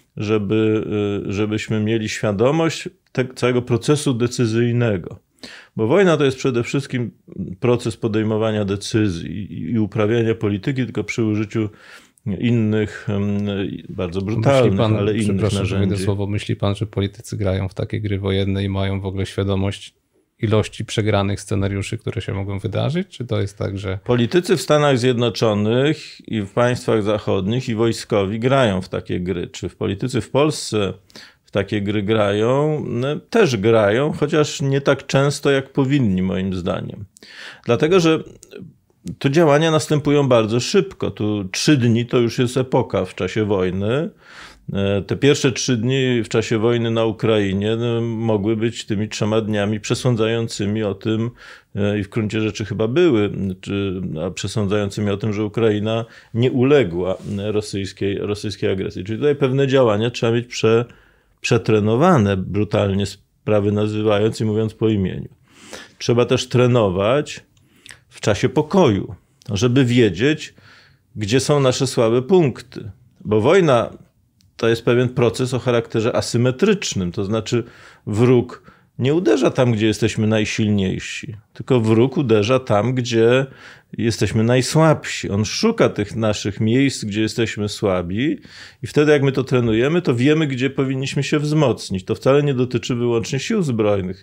S1: żebyśmy mieli świadomość całego procesu decyzyjnego. Bo wojna to jest przede wszystkim proces podejmowania decyzji i uprawiania polityki, tylko przy użyciu innych, bardzo brutalnych, ale innych narzędzi.
S2: Słowo, myśli pan, że politycy grają w takie gry wojenne i mają w ogóle świadomość ilości przegranych scenariuszy, które się mogą wydarzyć? Czy to jest tak, że...
S1: Politycy w Stanach Zjednoczonych i w państwach zachodnich i wojskowi grają w takie gry. Czy politycy w Polsce w takie gry grają? Też grają, chociaż nie tak często, jak powinni, moim zdaniem. Dlatego, że tu działania następują bardzo szybko. Tu 3 dni to już jest epoka w czasie wojny. Te pierwsze 3 dni w czasie wojny na Ukrainie mogły być tymi 3 dniami przesądzającymi o tym, i w gruncie rzeczy chyba były, przesądzającymi o tym, że Ukraina nie uległa rosyjskiej agresji. Czyli tutaj pewne działania trzeba mieć przetrenowane, brutalnie sprawy nazywając i mówiąc po imieniu. Trzeba też trenować w czasie pokoju, żeby wiedzieć, gdzie są nasze słabe punkty. Bo wojna to jest pewien proces o charakterze asymetrycznym, to znaczy wróg nie uderza tam, gdzie jesteśmy najsilniejsi, tylko wróg uderza tam, gdzie jesteśmy najsłabsi. On szuka tych naszych miejsc, gdzie jesteśmy słabi i wtedy jak my to trenujemy, to wiemy, gdzie powinniśmy się wzmocnić. To wcale nie dotyczy wyłącznie sił zbrojnych,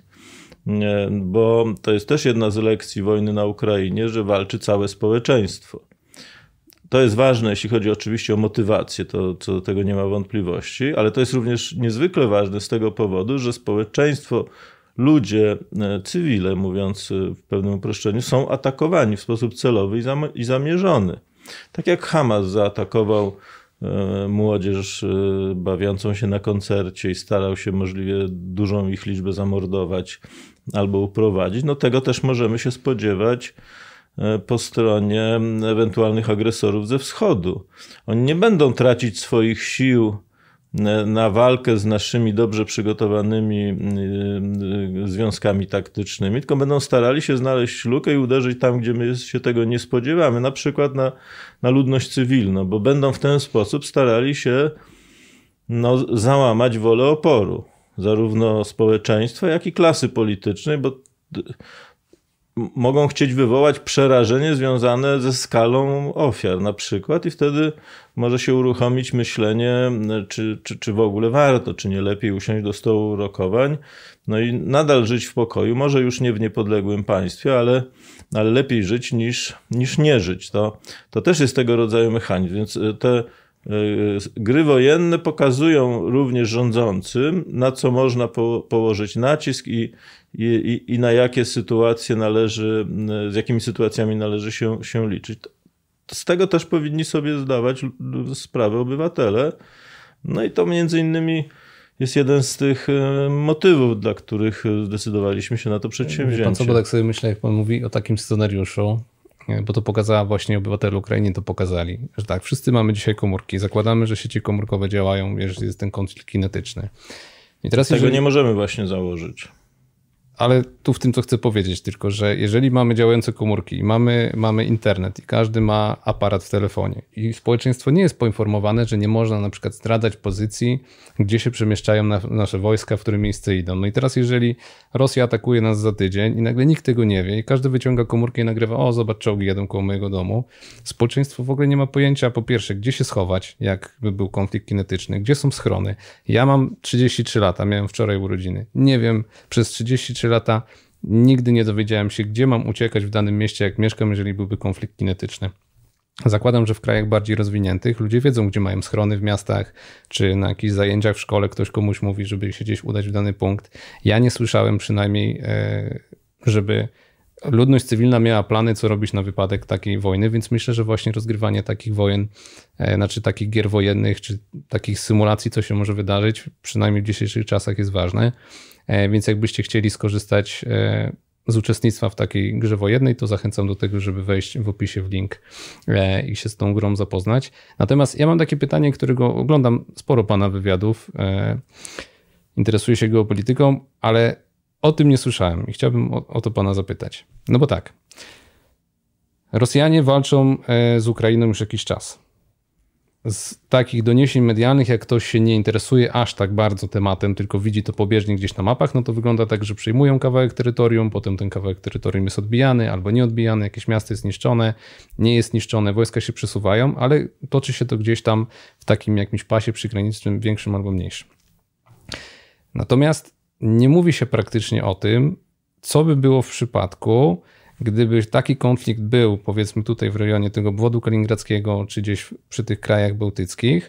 S1: bo to jest też jedna z lekcji wojny na Ukrainie, że walczy całe społeczeństwo. To jest ważne, jeśli chodzi oczywiście o motywację, to co do tego nie ma wątpliwości, ale to jest również niezwykle ważne z tego powodu, że społeczeństwo, ludzie, cywile, mówiąc w pewnym uproszczeniu, są atakowani w sposób celowy i zamierzony. Tak jak Hamas zaatakował młodzież bawiącą się na koncercie i starał się możliwie dużą ich liczbę zamordować albo uprowadzić, no tego też możemy się spodziewać po stronie ewentualnych agresorów ze wschodu. Oni nie będą tracić swoich sił na walkę z naszymi dobrze przygotowanymi związkami taktycznymi, tylko będą starali się znaleźć lukę i uderzyć tam, gdzie my się tego nie spodziewamy, na przykład na ludność cywilną, bo będą w ten sposób starali się załamać wolę oporu, zarówno społeczeństwa, jak i klasy politycznej, bo mogą chcieć wywołać przerażenie związane ze skalą ofiar na przykład i wtedy może się uruchomić myślenie, czy w ogóle warto, czy nie lepiej usiąść do stołu rokowań, no i nadal żyć w pokoju, może już nie w niepodległym państwie, ale lepiej żyć niż nie żyć. To też jest tego rodzaju mechanizm, więc te gry wojenne pokazują również rządzącym, na co można położyć nacisk i na jakie sytuacje z jakimi sytuacjami należy się liczyć. Z tego też powinni sobie zdawać sprawę obywatele. No i to między innymi jest jeden z tych motywów, dla których zdecydowaliśmy się na to przedsięwzięcie.
S2: Pan co, bo tak sobie myślę, jak pan mówi o takim scenariuszu, bo to pokazała właśnie obywatele Ukrainy, to pokazali, że tak, wszyscy mamy dzisiaj komórki, zakładamy, że sieci komórkowe działają, jeżeli jest ten konflikt kinetyczny. I teraz
S1: Tego nie możemy właśnie założyć.
S2: Ale tu w tym, co chcę powiedzieć tylko, że jeżeli mamy działające komórki i mamy internet i każdy ma aparat w telefonie i społeczeństwo nie jest poinformowane, że nie można na przykład zdradzać pozycji, gdzie się przemieszczają nasze wojska, w które miejsce idą. No i teraz jeżeli Rosja atakuje nas za tydzień i nagle nikt tego nie wie i każdy wyciąga komórkę i nagrywa, o zobacz, czołgi jadą koło mojego domu, społeczeństwo w ogóle nie ma pojęcia, po pierwsze, gdzie się schować, jakby był konflikt kinetyczny, gdzie są schrony. Ja mam 33 lata, miałem wczoraj urodziny. Nie wiem, przez 33 lata nigdy nie dowiedziałem się, gdzie mam uciekać w danym mieście, jak mieszkam, jeżeli byłby konflikt kinetyczny. Zakładam, że w krajach bardziej rozwiniętych ludzie wiedzą, gdzie mają schrony w miastach, czy na jakichś zajęciach w szkole ktoś komuś mówi, żeby się gdzieś udać w dany punkt. Ja nie słyszałem przynajmniej, żeby ludność cywilna miała plany, co robić na wypadek takiej wojny, więc myślę, że właśnie rozgrywanie takich wojen, znaczy takich gier wojennych, czy takich symulacji, co się może wydarzyć, przynajmniej w dzisiejszych czasach jest ważne. Więc jakbyście chcieli skorzystać z uczestnictwa w takiej grze wojennej, to zachęcam do tego, żeby wejść w opisie w link i się z tą grą zapoznać. Natomiast ja mam takie pytanie, którego oglądam sporo pana wywiadów, interesuję się geopolityką, ale o tym nie słyszałem i chciałbym o to pana zapytać. No bo tak, Rosjanie walczą z Ukrainą już jakiś czas. Z takich doniesień medialnych, jak ktoś się nie interesuje aż tak bardzo tematem, tylko widzi to pobieżnie gdzieś na mapach, no to wygląda tak, że przejmują kawałek terytorium, potem ten kawałek terytorium jest odbijany albo nie odbijany, jakieś miasto jest niszczone, nie jest niszczone, wojska się przesuwają, ale toczy się to gdzieś tam w takim jakimś pasie przygranicznym, większym albo mniejszym. Natomiast nie mówi się praktycznie o tym, co by było w przypadku, gdyby taki konflikt był, powiedzmy tutaj w rejonie tego obwodu kaliningradzkiego, czy gdzieś przy tych krajach bałtyckich.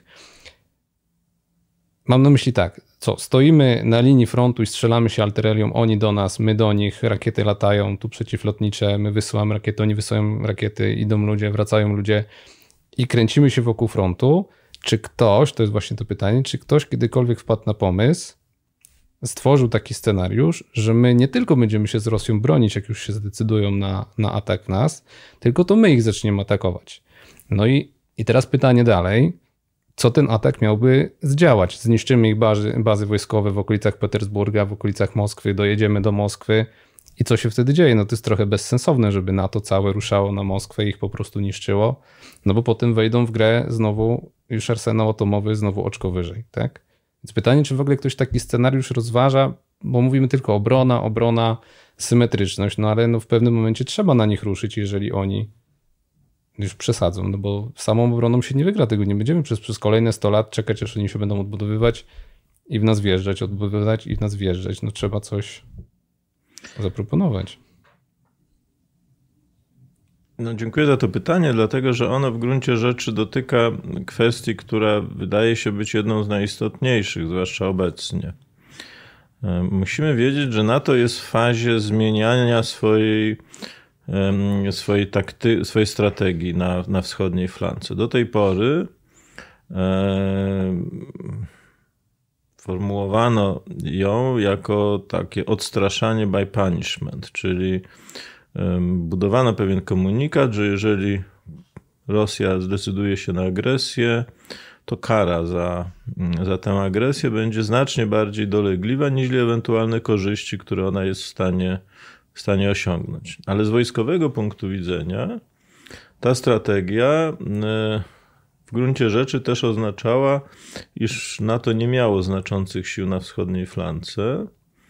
S2: Mam na myśli tak, co, stoimy na linii frontu i strzelamy się artylerią, oni do nas, my do nich, rakiety latają, tu przeciwlotnicze, my wysyłamy rakiety, oni wysyłają rakiety, idą ludzie, wracają ludzie i kręcimy się wokół frontu. Czy ktoś, to jest właśnie to pytanie, czy ktoś kiedykolwiek wpadł na pomysł, stworzył taki scenariusz, że my nie tylko będziemy się z Rosją bronić, jak już się zdecydują na atak w nas, tylko to my ich zaczniemy atakować. No i teraz pytanie dalej, co ten atak miałby zdziałać? Zniszczymy ich bazy wojskowe w okolicach Petersburga, w okolicach Moskwy, dojedziemy do Moskwy i co się wtedy dzieje? No to jest trochę bezsensowne, żeby NATO całe ruszało na Moskwę i ich po prostu niszczyło, no bo potem wejdą w grę znowu już arsenał atomowy, znowu oczko wyżej, tak? Więc pytanie, czy w ogóle ktoś taki scenariusz rozważa, bo mówimy tylko obrona, symetryczność, no ale no w pewnym momencie trzeba na nich ruszyć, jeżeli oni już przesadzą, no bo samą obroną się nie wygra, tego nie będziemy przez kolejne 100 lat czekać, aż oni się będą odbudowywać i w nas wjeżdżać, odbudowywać i w nas wjeżdżać. No trzeba coś zaproponować.
S1: No, dziękuję za to pytanie, dlatego że ono w gruncie rzeczy dotyka kwestii, która wydaje się być jedną z najistotniejszych, zwłaszcza obecnie. Musimy wiedzieć, że NATO jest w fazie zmieniania swojej strategii na wschodniej flance. Do tej pory formułowano ją jako takie odstraszanie by punishment, czyli budowano pewien komunikat, że jeżeli Rosja zdecyduje się na agresję, to kara za tę agresję będzie znacznie bardziej dolegliwa niż ewentualne korzyści, które ona jest w stanie osiągnąć. Ale z wojskowego punktu widzenia ta strategia w gruncie rzeczy też oznaczała, iż NATO nie miało znaczących sił na wschodniej flance,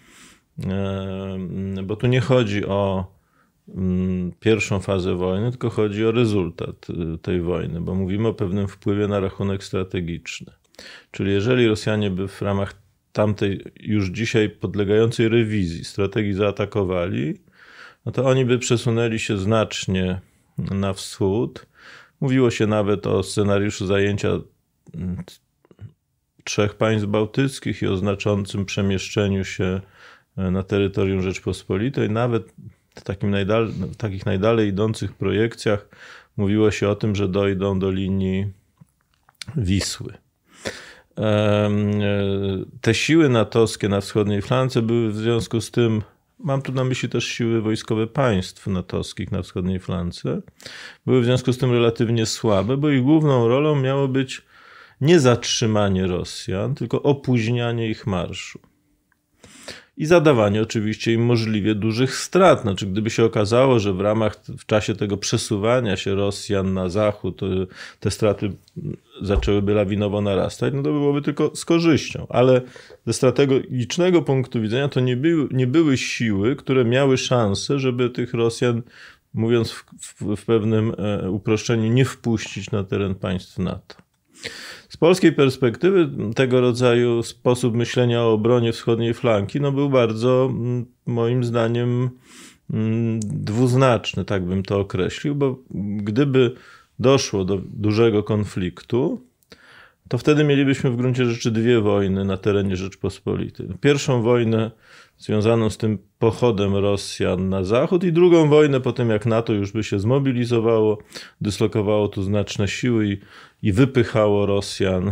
S1: bo tu nie chodzi o pierwszą fazę wojny, tylko chodzi o rezultat tej wojny, bo mówimy o pewnym wpływie na rachunek strategiczny. Czyli jeżeli Rosjanie by w ramach tamtej już dzisiaj podlegającej rewizji strategii zaatakowali, no to oni by przesunęli się znacznie na wschód. Mówiło się nawet o scenariuszu zajęcia 3 państw bałtyckich i o znaczącym przemieszczeniu się na terytorium Rzeczpospolitej. Nawet w takich najdalej idących projekcjach mówiło się o tym, że dojdą do linii Wisły. Te siły natowskie na wschodniej flance były w związku z tym, mam tu na myśli też siły wojskowe państw natowskich na wschodniej flance, były w związku z tym relatywnie słabe, bo ich główną rolą miało być nie zatrzymanie Rosjan, tylko opóźnianie ich marszu. I zadawanie oczywiście im możliwie dużych strat. Znaczy, gdyby się okazało, że w czasie tego przesuwania się Rosjan na zachód te straty zaczęłyby lawinowo narastać, no to byłoby tylko z korzyścią. Ale ze strategicznego punktu widzenia to nie były siły, które miały szansę, żeby tych Rosjan, mówiąc w pewnym uproszczeniu, nie wpuścić na teren państw NATO. Z polskiej perspektywy tego rodzaju sposób myślenia o obronie wschodniej flanki był bardzo, moim zdaniem, dwuznaczny, tak bym to określił, bo gdyby doszło do dużego konfliktu, to wtedy mielibyśmy w gruncie rzeczy dwie wojny na terenie Rzeczpospolitej. Pierwszą wojnę związaną z tym pochodem Rosjan na zachód i drugą wojnę po tym, jak NATO już by się zmobilizowało, dyslokowało tu znaczne siły i wypychało Rosjan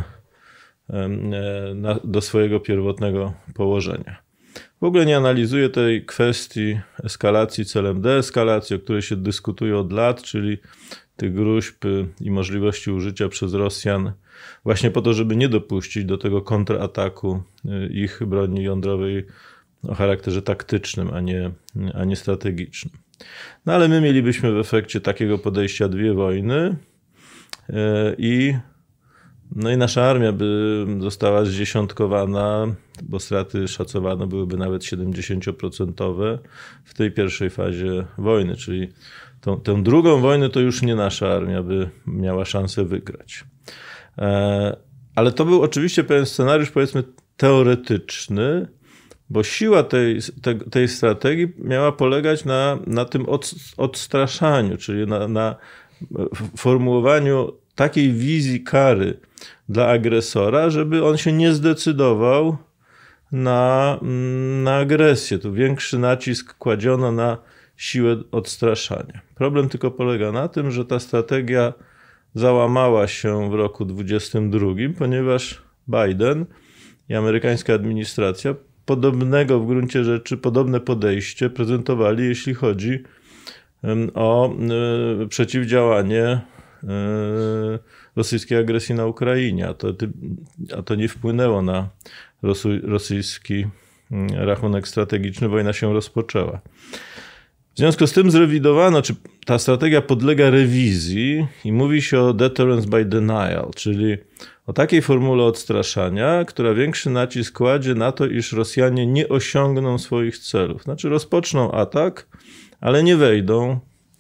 S1: do swojego pierwotnego położenia. W ogóle nie analizuję tej kwestii eskalacji celem deeskalacji, o której się dyskutuje od lat, czyli tych gróźb i możliwości użycia przez Rosjan właśnie po to, żeby nie dopuścić do tego kontrataku ich broni jądrowej o charakterze taktycznym, a nie strategicznym. No ale my mielibyśmy w efekcie takiego podejścia dwie wojny i nasza armia by została zdziesiątkowana, bo straty szacowane byłyby nawet 70% w tej pierwszej fazie wojny, czyli tę drugą wojnę to już nie nasza armia by miała szansę wygrać. Ale to był oczywiście pewien scenariusz, powiedzmy, teoretyczny, bo siła tej strategii miała polegać na tym odstraszaniu, czyli na formułowaniu takiej wizji kary dla agresora, żeby on się nie zdecydował na agresję. Tu większy nacisk kładziono na siłę odstraszania. Problem tylko polega na tym, że ta strategia załamała się w roku 2022, ponieważ Biden i amerykańska administracja podobne podejście prezentowali, jeśli chodzi o przeciwdziałanie rosyjskiej agresji na Ukrainie, a to nie wpłynęło na rosyjski rachunek strategiczny, wojna się rozpoczęła. W związku z tym zrewidowano, czy ta strategia podlega rewizji i mówi się o deterrence by denial, czyli o takiej formule odstraszania, która większy nacisk kładzie na to, iż Rosjanie nie osiągną swoich celów. Znaczy rozpoczną atak, ale nie wejdą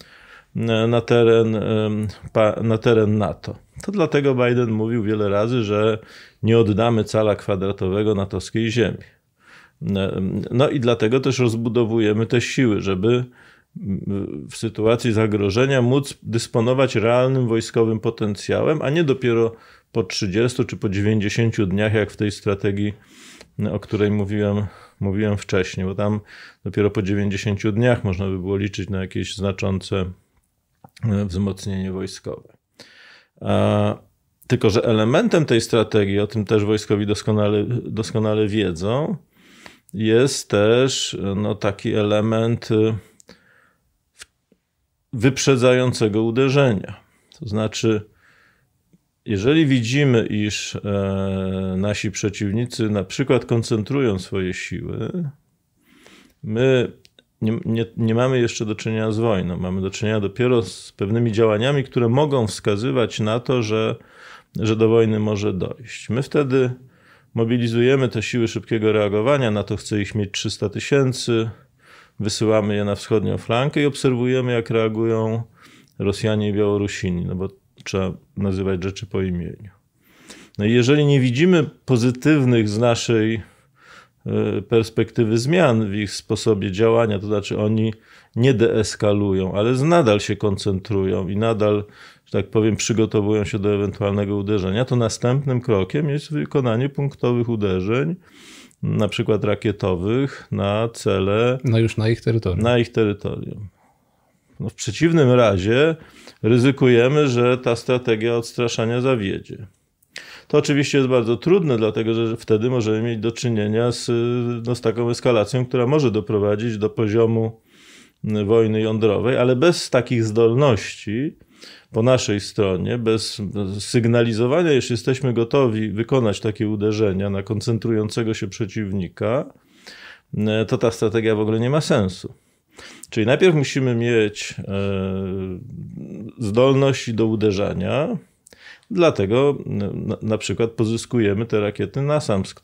S1: na teren NATO. To dlatego Biden mówił wiele razy, że nie oddamy cala kwadratowego natowskiej ziemi. No i dlatego też rozbudowujemy te siły, żeby w sytuacji zagrożenia móc dysponować realnym wojskowym potencjałem, a nie dopiero po 30 czy po 90 dniach, jak w tej strategii, o której mówiłem wcześniej, bo tam dopiero po 90 dniach można by było liczyć na jakieś znaczące wzmocnienie wojskowe. Tylko że elementem tej strategii, o tym też wojskowi doskonale wiedzą, jest też taki element wyprzedzającego uderzenia. To znaczy, jeżeli widzimy, iż nasi przeciwnicy na przykład koncentrują swoje siły, my nie mamy jeszcze do czynienia z wojną. Mamy do czynienia dopiero z pewnymi działaniami, które mogą wskazywać na to, że do wojny może dojść. My wtedy mobilizujemy te siły szybkiego reagowania, NATO chce ich mieć 300 000, wysyłamy je na wschodnią flankę i obserwujemy, jak reagują Rosjanie i Białorusini, bo trzeba nazywać rzeczy po imieniu. No i jeżeli nie widzimy pozytywnych z naszej perspektywy zmian w ich sposobie działania, to znaczy oni nie deeskalują, ale nadal się koncentrują i nadal, że tak powiem, przygotowują się do ewentualnego uderzenia, to następnym krokiem jest wykonanie punktowych uderzeń na przykład rakietowych, na cele...
S2: No już na ich terytorium.
S1: Na ich terytorium. No w przeciwnym razie ryzykujemy, że ta strategia odstraszania zawiedzie. To oczywiście jest bardzo trudne, dlatego że wtedy możemy mieć do czynienia z taką eskalacją, która może doprowadzić do poziomu wojny jądrowej, ale bez takich zdolności po naszej stronie, bez sygnalizowania, jeśli jesteśmy gotowi wykonać takie uderzenia na koncentrującego się przeciwnika, to ta strategia w ogóle nie ma sensu. Czyli najpierw musimy mieć zdolności do uderzania, dlatego na przykład pozyskujemy te rakiety NASAMS,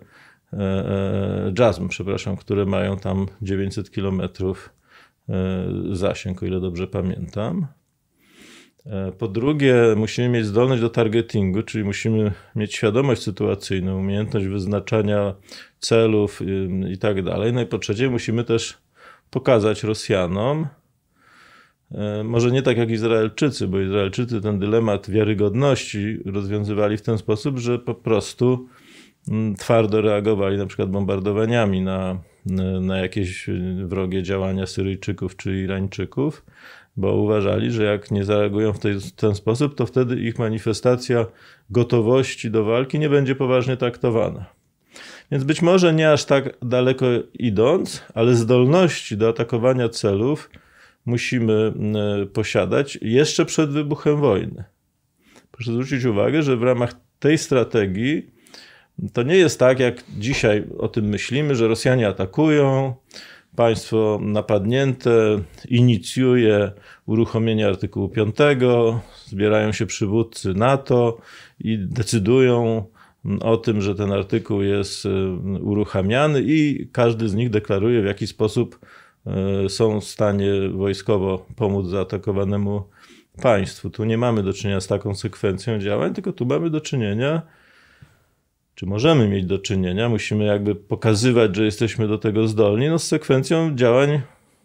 S1: które mają tam 900 kilometrów zasięg, o ile dobrze pamiętam. Po drugie, musimy mieć zdolność do targetingu, czyli musimy mieć świadomość sytuacyjną, umiejętność wyznaczania celów i tak dalej. No i po trzecie, musimy też pokazać Rosjanom, może nie tak jak Izraelczycy, bo Izraelczycy ten dylemat wiarygodności rozwiązywali w ten sposób, że po prostu twardo reagowali na przykład bombardowaniami na jakieś wrogie działania Syryjczyków czy Irańczyków, bo uważali, że jak nie zareagują w ten sposób, to wtedy ich manifestacja gotowości do walki nie będzie poważnie traktowana. Więc być może nie aż tak daleko idąc, ale zdolności do atakowania celów musimy posiadać jeszcze przed wybuchem wojny. Proszę zwrócić uwagę, że w ramach tej strategii to nie jest tak, jak dzisiaj o tym myślimy, że Rosjanie atakują, państwo napadnięte inicjuje uruchomienie artykułu 5, zbierają się przywódcy NATO i decydują o tym, że ten artykuł jest uruchamiany i każdy z nich deklaruje, w jaki sposób są w stanie wojskowo pomóc zaatakowanemu państwu. Tu nie mamy do czynienia z taką sekwencją działań, tylko tu mamy do czynienia, czy możemy mieć do czynienia, musimy jakby pokazywać, że jesteśmy do tego zdolni, z sekwencją działań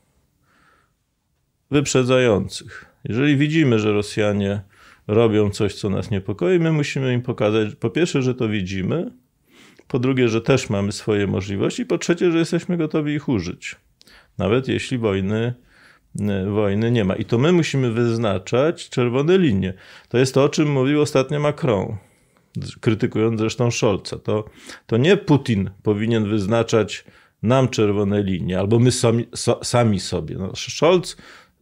S1: wyprzedzających. Jeżeli widzimy, że Rosjanie robią coś, co nas niepokoi, my musimy im pokazać, po pierwsze, że to widzimy, po drugie, że też mamy swoje możliwości, po trzecie, że jesteśmy gotowi ich użyć. Nawet jeśli wojny nie ma. I to my musimy wyznaczać czerwone linie. To jest to, o czym mówił ostatnio Macron, krytykując zresztą Scholza. To nie Putin powinien wyznaczać nam czerwone linie, albo my sami sobie. Scholz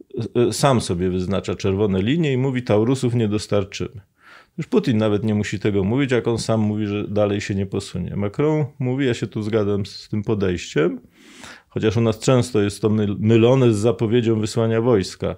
S1: sam sobie wyznacza czerwone linie i mówi, Taurusów nie dostarczymy. Już Putin nawet nie musi tego mówić, jak on sam mówi, że dalej się nie posunie. Macron mówi, ja się tu zgadzam z tym podejściem, chociaż u nas często jest to mylone z zapowiedzią wysłania wojska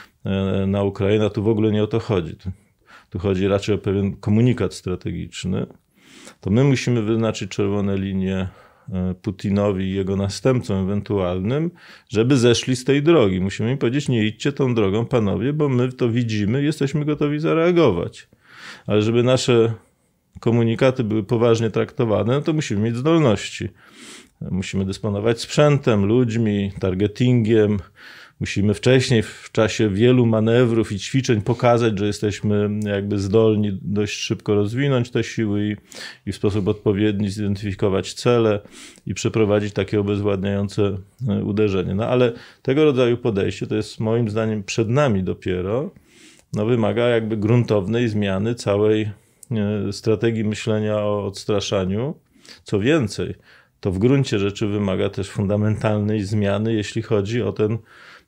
S1: na Ukrainę, tu w ogóle nie o to chodzi. Tu chodzi raczej o pewien komunikat strategiczny. To my musimy wyznaczyć czerwone linie Putinowi i jego następcom ewentualnym, żeby zeszli z tej drogi. Musimy im powiedzieć, nie idźcie tą drogą, panowie, bo my to widzimy i jesteśmy gotowi zareagować. Ale żeby nasze komunikaty były poważnie traktowane, no to musimy mieć zdolności. Musimy dysponować sprzętem, ludźmi, targetingiem. Musimy wcześniej, w czasie wielu manewrów i ćwiczeń pokazać, że jesteśmy jakby zdolni dość szybko rozwinąć te siły i w sposób odpowiedni zidentyfikować cele i przeprowadzić takie obezwładniające uderzenie. No ale tego rodzaju podejście, to jest moim zdaniem przed nami dopiero, wymaga jakby gruntownej zmiany całej strategii myślenia o odstraszaniu. Co więcej, to w gruncie rzeczy wymaga też fundamentalnej zmiany, jeśli chodzi o ten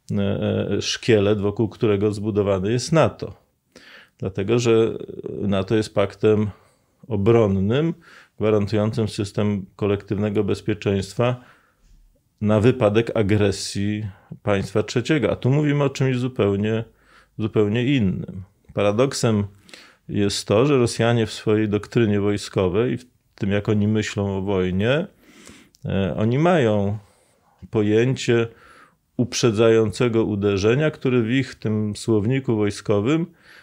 S1: szkielet, wokół którego zbudowany jest NATO. Dlatego, że NATO jest paktem obronnym, gwarantującym system kolektywnego bezpieczeństwa na wypadek agresji państwa trzeciego. A tu mówimy o czymś zupełnie innym. Paradoksem jest to, że Rosjanie w swojej doktrynie wojskowej, w tym jak oni myślą o wojnie, oni mają pojęcie uprzedzającego uderzenia, które w ich tym słowniku wojskowym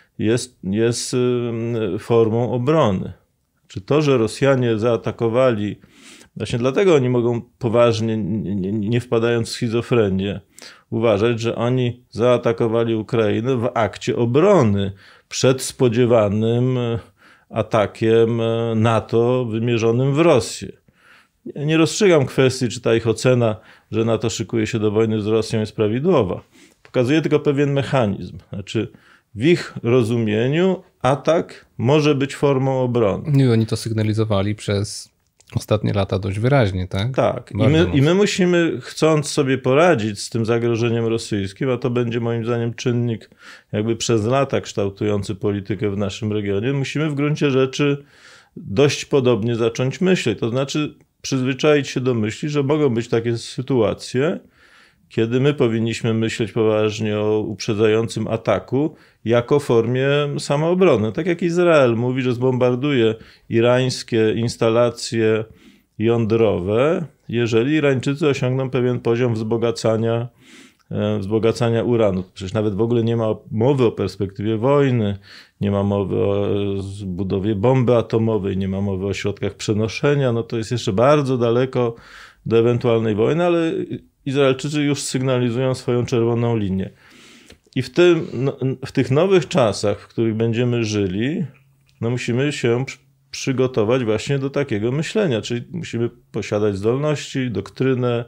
S1: jest formą obrony. Czy to, że Rosjanie zaatakowali, właśnie dlatego oni mogą poważnie, nie wpadając w schizofrenię, uważać, że oni zaatakowali Ukrainę w akcie obrony przed spodziewanym atakiem NATO wymierzonym w Rosję. Nie rozstrzygam kwestii, czy ta ich ocena, że NATO szykuje się do wojny z Rosją, jest prawidłowa. Pokazuje tylko pewien mechanizm. Znaczy, w ich rozumieniu atak może być formą obrony.
S2: I oni to sygnalizowali przez ostatnie lata dość wyraźnie, tak?
S1: Tak. I my musimy, chcąc sobie poradzić z tym zagrożeniem rosyjskim, a to będzie moim zdaniem czynnik jakby przez lata kształtujący politykę w naszym regionie, musimy w gruncie rzeczy dość podobnie zacząć myśleć. To znaczy przyzwyczaić się do myśli, że mogą być takie sytuacje, kiedy my powinniśmy myśleć poważnie o uprzedzającym ataku jako formie samoobrony. Tak jak Izrael mówi, że zbombarduje irańskie instalacje jądrowe, jeżeli Irańczycy osiągną pewien poziom wzbogacania uranu. Przecież nawet w ogóle nie ma mowy o perspektywie wojny, nie ma mowy o budowie bomby atomowej, nie ma mowy o środkach przenoszenia. No to jest jeszcze bardzo daleko do ewentualnej wojny, ale Izraelczycy już sygnalizują swoją czerwoną linię. I w tych nowych czasach, w których będziemy żyli, no musimy się przygotować właśnie do takiego myślenia, czyli musimy posiadać zdolności, doktrynę,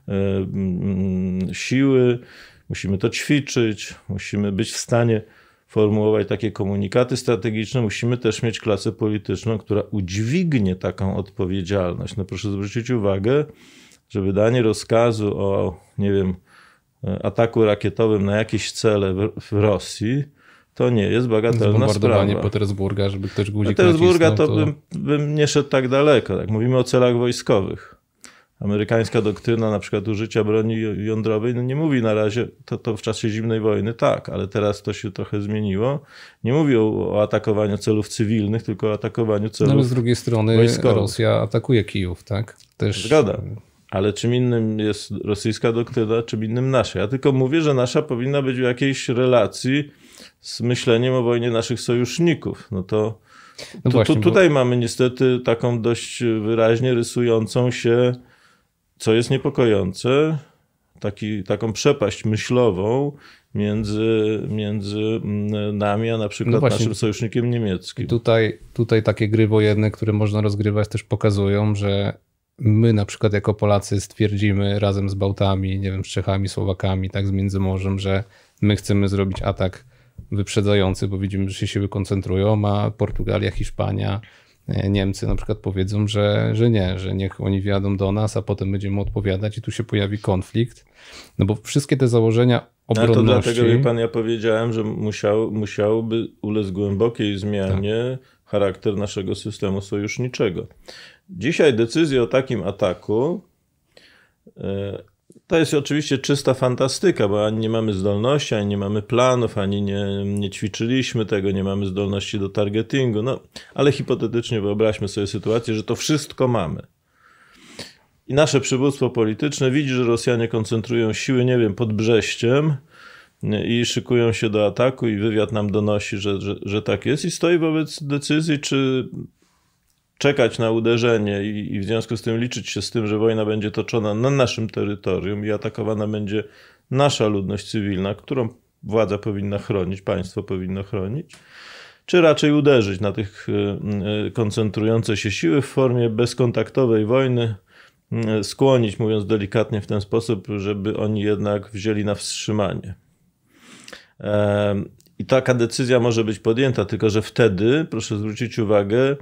S1: siły, musimy to ćwiczyć, musimy być w stanie formułować takie komunikaty strategiczne, musimy też mieć klasę polityczną, która udźwignie taką odpowiedzialność. No proszę zwrócić uwagę, że wydanie rozkazu o, nie wiem, ataku rakietowym na jakieś cele w Rosji, to nie jest bagatelna sprawa.
S2: Petersburga, żeby ktoś guzik
S1: Petersburga
S2: nacisnął,
S1: to bym nie szedł tak daleko. Tak? Mówimy o celach wojskowych. Amerykańska doktryna na przykład użycia broni jądrowej nie mówi na razie, to w czasie zimnej wojny tak, ale teraz to się trochę zmieniło. Nie mówi o atakowaniu celów cywilnych, tylko o atakowaniu celów wojskowych.
S2: No ale z drugiej strony Rosja atakuje Kijów, tak? Też...
S1: Zgoda. Ale czym innym jest rosyjska doktryna, czym innym nasza. Ja tylko mówię, że nasza powinna być w jakiejś relacji z myśleniem o wojnie naszych sojuszników. Tutaj mamy niestety taką dość wyraźnie rysującą się, co jest niepokojące, taką przepaść myślową między nami, a na przykład naszym sojusznikiem niemieckim.
S2: Tutaj takie gry wojenne, które można rozgrywać, też pokazują, że my na przykład jako Polacy stwierdzimy razem z Bałtami, nie wiem, z Czechami, Słowakami, tak, z Międzymorzem, że my chcemy zrobić atak wyprzedzający, bo widzimy, że się siły koncentrują, a Portugalia, Hiszpania, Niemcy na przykład powiedzą, że nie, że niech oni wjadą do nas, a potem będziemy odpowiadać i tu się pojawi konflikt. No bo wszystkie te założenia obronności...
S1: Ale to dlatego, wie pan, ja powiedziałem, że musiałby ulec głębokiej zmianie charakter naszego systemu sojuszniczego. Dzisiaj decyzja o takim ataku to jest oczywiście czysta fantastyka, bo ani nie mamy zdolności, ani nie mamy planów, ani nie ćwiczyliśmy tego, nie mamy zdolności do targetingu. No, ale hipotetycznie wyobraźmy sobie sytuację, że to wszystko mamy. I nasze przywództwo polityczne widzi, że Rosjanie koncentrują siły, nie wiem, pod Brześciem i szykują się do ataku i wywiad nam donosi, że tak jest i stoi wobec decyzji, czy czekać na uderzenie i w związku z tym liczyć się z tym, że wojna będzie toczona na naszym terytorium i atakowana będzie nasza ludność cywilna, którą władza powinna chronić, państwo powinno chronić, czy raczej uderzyć na tych koncentrujące się siły w formie bezkontaktowej wojny, skłonić, mówiąc delikatnie, w ten sposób, żeby oni jednak wzięli na wstrzymanie. I taka decyzja może być podjęta, tylko że wtedy, proszę zwrócić uwagę,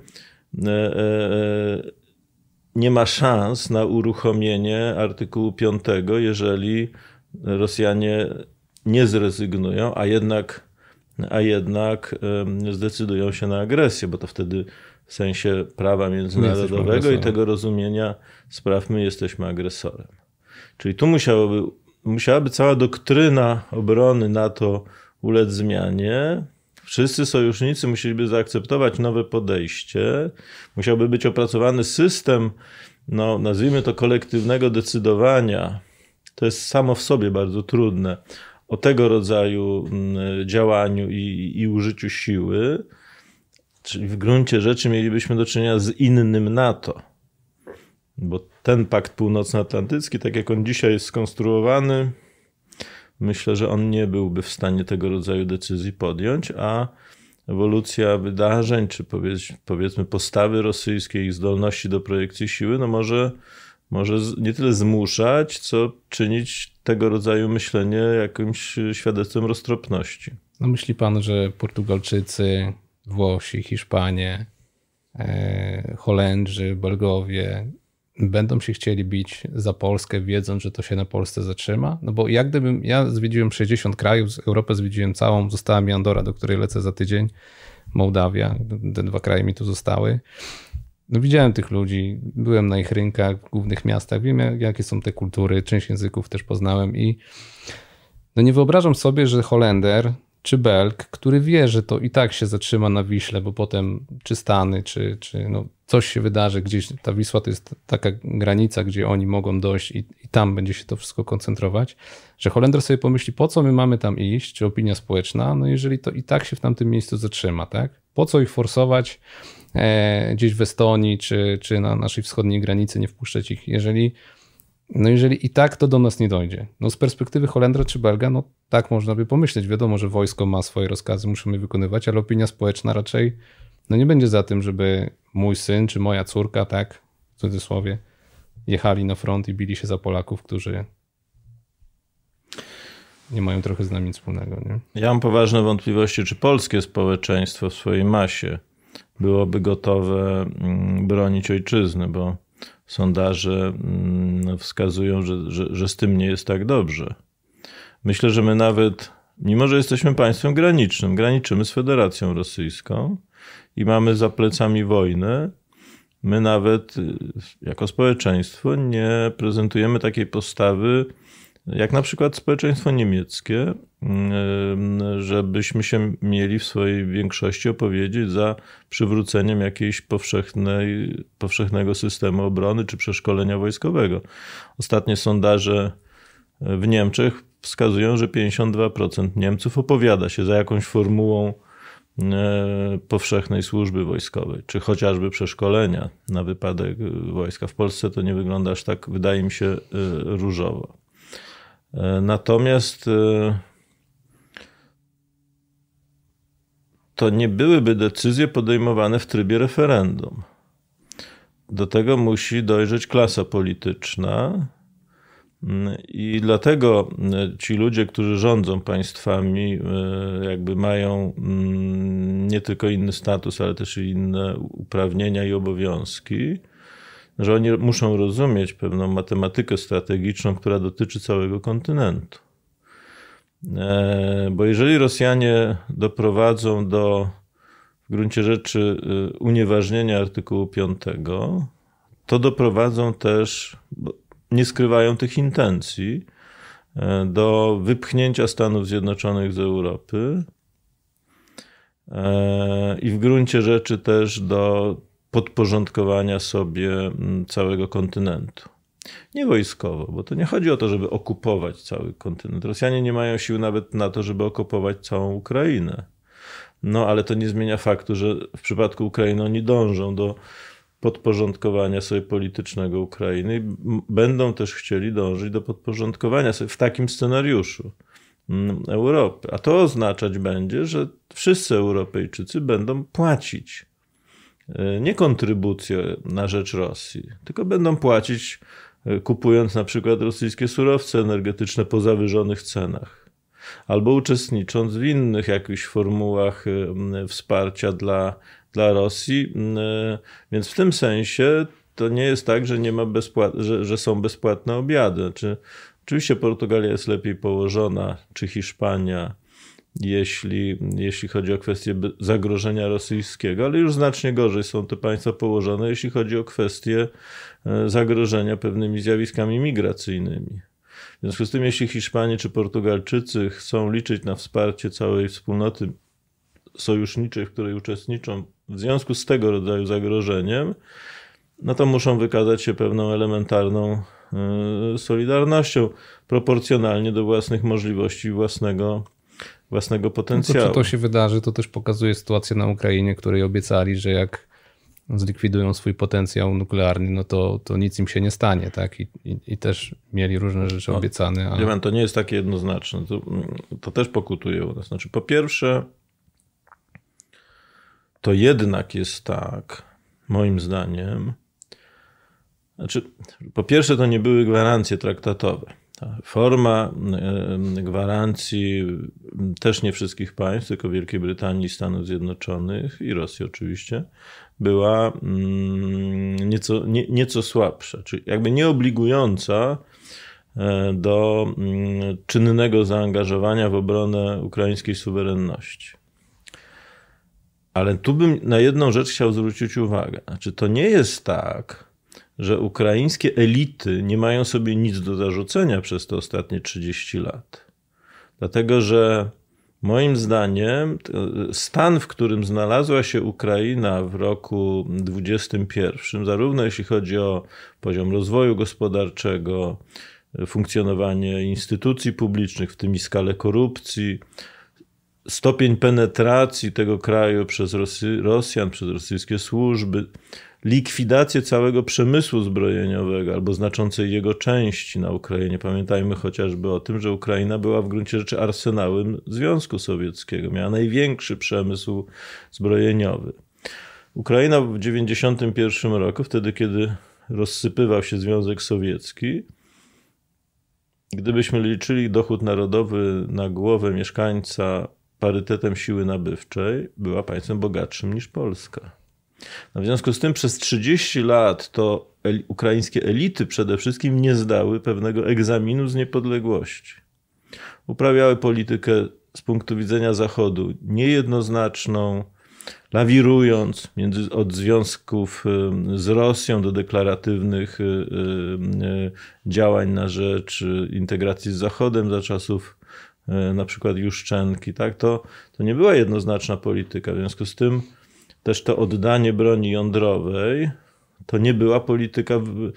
S1: nie ma szans na uruchomienie artykułu 5, jeżeli Rosjanie nie zrezygnują, a jednak zdecydują się na agresję, bo to wtedy w sensie prawa międzynarodowego i tego rozumienia spraw my jesteśmy agresorem. Czyli tu musiałaby cała doktryna obrony NATO ulec zmianie. Wszyscy sojusznicy musieliby zaakceptować nowe podejście. Musiałby być opracowany system, nazwijmy to kolektywnego decydowania. To jest samo w sobie bardzo trudne. O tego rodzaju działaniu i użyciu siły. Czyli w gruncie rzeczy mielibyśmy do czynienia z innym NATO. Bo ten pakt północnoatlantycki, tak jak on dzisiaj jest skonstruowany, myślę, że on nie byłby w stanie tego rodzaju decyzji podjąć, a ewolucja wydarzeń, czy powiedzmy postawy rosyjskiej, ich zdolności do projekcji siły, no może nie tyle zmuszać, co czynić tego rodzaju myślenie jakimś świadectwem roztropności.
S2: No myśli pan, że Portugalczycy, Włosi, Hiszpanie, Holendrzy, Belgowie będą się chcieli bić za Polskę, wiedząc, że to się na Polsce zatrzyma? No bo jak gdybym, ja zwiedziłem 60 krajów, Europę zwiedziłem całą, została mi Andora, do której lecę za tydzień, Mołdawia, te 2 kraje mi tu zostały. No widziałem tych ludzi, byłem na ich rynkach w głównych miastach, wiem jakie są te kultury, część języków też poznałem i no nie wyobrażam sobie, że Holender czy Belg, który wie, że to i tak się zatrzyma na Wiśle, bo potem czy Stany, czy no coś się wydarzy gdzieś, ta Wisła to jest taka granica, gdzie oni mogą dojść i tam będzie się to wszystko koncentrować, że Holender sobie pomyśli, po co my mamy tam iść, czy opinia społeczna, no jeżeli to i tak się w tamtym miejscu zatrzyma, tak? Po co ich forsować gdzieś w Estonii, czy na naszej wschodniej granicy, nie wpuszczać ich, jeżeli i tak to do nas nie dojdzie. No z perspektywy Holendra czy Belga, no tak można by pomyśleć. Wiadomo, że wojsko ma swoje rozkazy, muszą je wykonywać, ale opinia społeczna raczej no nie będzie za tym, żeby mój syn czy moja córka, tak, w cudzysłowie, jechali na front i bili się za Polaków, którzy nie mają trochę z nami nic wspólnego. Nie?
S1: Ja mam poważne wątpliwości, czy polskie społeczeństwo w swojej masie byłoby gotowe bronić ojczyzny, bo sondaże wskazują, że z tym nie jest tak dobrze. Myślę, że my nawet, mimo że jesteśmy państwem granicznym, graniczymy z Federacją Rosyjską i mamy za plecami wojnę, my nawet jako społeczeństwo nie prezentujemy takiej postawy, jak na przykład społeczeństwo niemieckie, żebyśmy się mieli w swojej większości opowiedzieć za przywróceniem jakiejś powszechnego systemu obrony czy przeszkolenia wojskowego. Ostatnie sondaże w Niemczech wskazują, że 52% Niemców opowiada się za jakąś formułą powszechnej służby wojskowej, czy chociażby przeszkolenia na wypadek wojska. W Polsce to nie wygląda aż tak, wydaje mi się, różowo. Natomiast to nie byłyby decyzje podejmowane w trybie referendum. Do tego musi dojrzeć klasa polityczna i dlatego ci ludzie, którzy rządzą państwami, jakby mają nie tylko inny status, ale też i inne uprawnienia i obowiązki, że oni muszą rozumieć pewną matematykę strategiczną, która dotyczy całego kontynentu. Bo jeżeli Rosjanie doprowadzą do w gruncie rzeczy unieważnienia artykułu 5, to doprowadzą też, nie skrywają tych intencji, do wypchnięcia Stanów Zjednoczonych z Europy i w gruncie rzeczy też do podporządkowania sobie całego kontynentu. Nie wojskowo, bo to nie chodzi o to, żeby okupować cały kontynent. Rosjanie nie mają sił nawet na to, żeby okupować całą Ukrainę. No ale to nie zmienia faktu, że w przypadku Ukrainy oni dążą do podporządkowania sobie politycznego Ukrainy i będą też chcieli dążyć do podporządkowania sobie w takim scenariuszu Europy. A to oznaczać będzie, że wszyscy Europejczycy będą płacić nie kontrybucję na rzecz Rosji, tylko będą płacić, kupując na przykład rosyjskie surowce energetyczne po zawyżonych cenach, albo uczestnicząc w innych jakichś formułach wsparcia dla Rosji. Więc w tym sensie to nie jest tak, że nie ma że są bezpłatne obiady. Oczywiście Portugalia jest lepiej położona, czy Hiszpania, jeśli chodzi o kwestię zagrożenia rosyjskiego, ale już znacznie gorzej są te państwa położone, jeśli chodzi o kwestię zagrożenia pewnymi zjawiskami migracyjnymi. W związku z tym, jeśli Hiszpanie czy Portugalczycy chcą liczyć na wsparcie całej wspólnoty sojuszniczej, w której uczestniczą w związku z tego rodzaju zagrożeniem, no to muszą wykazać się pewną elementarną solidarnością, proporcjonalnie do własnych możliwości, własnego potencjału.
S2: No to, czy to się wydarzy, to też pokazuje sytuację na Ukrainie, której obiecali, że jak zlikwidują swój potencjał nuklearny, no to nic im się nie stanie, tak? I też mieli różne rzeczy obiecane.
S1: Ale... To nie jest takie jednoznaczne. To też pokutuje u nas. Znaczy, po pierwsze, to jednak jest tak, moim zdaniem, znaczy, po pierwsze to nie były gwarancje traktatowe. Ta forma gwarancji też nie wszystkich państw, tylko Wielkiej Brytanii, Stanów Zjednoczonych i Rosji oczywiście, była nieco słabsza, czyli jakby nieobligująca do czynnego zaangażowania w obronę ukraińskiej suwerenności. Ale tu bym na jedną rzecz chciał zwrócić uwagę. Znaczy, to nie jest tak, że ukraińskie elity nie mają sobie nic do zarzucenia przez te ostatnie 30 lat. Dlatego, że moim zdaniem stan, w którym znalazła się Ukraina w roku 2021, zarówno jeśli chodzi o poziom rozwoju gospodarczego, funkcjonowanie instytucji publicznych, w tym i skalę korupcji, stopień penetracji tego kraju przez Rosjan, przez rosyjskie służby, likwidację całego przemysłu zbrojeniowego albo znaczącej jego części na Ukrainie. Pamiętajmy chociażby o tym, że Ukraina była w gruncie rzeczy arsenałem Związku Sowieckiego. Miała największy przemysł zbrojeniowy. Ukraina w 1991 roku, wtedy kiedy rozsypywał się Związek Sowiecki, gdybyśmy liczyli dochód narodowy na głowę mieszkańca parytetem siły nabywczej, była państwem bogatszym niż Polska. No w związku z tym przez 30 lat to ukraińskie elity przede wszystkim nie zdały pewnego egzaminu z niepodległości. Uprawiały politykę z punktu widzenia Zachodu niejednoznaczną, lawirując od związków z Rosją do deklaratywnych działań na rzecz integracji z Zachodem za czasów na przykład Juszczenki. Tak? To nie była jednoznaczna polityka. W związku z tym też to oddanie broni jądrowej to nie była polityka,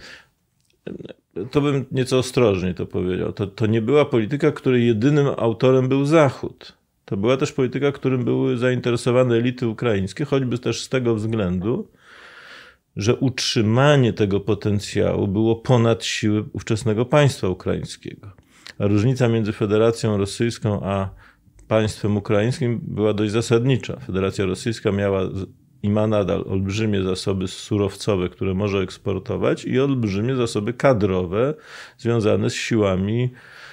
S1: to bym nieco ostrożniej to powiedział, to nie była polityka, której jedynym autorem był Zachód. To była też polityka, którym były zainteresowane elity ukraińskie, choćby też z tego względu, że utrzymanie tego potencjału było ponad siły ówczesnego państwa ukraińskiego. A różnica między Federacją Rosyjską a państwem ukraińskim była dość zasadnicza. Federacja Rosyjska miała i ma nadal olbrzymie zasoby surowcowe, które może eksportować i olbrzymie zasoby kadrowe związane z siłami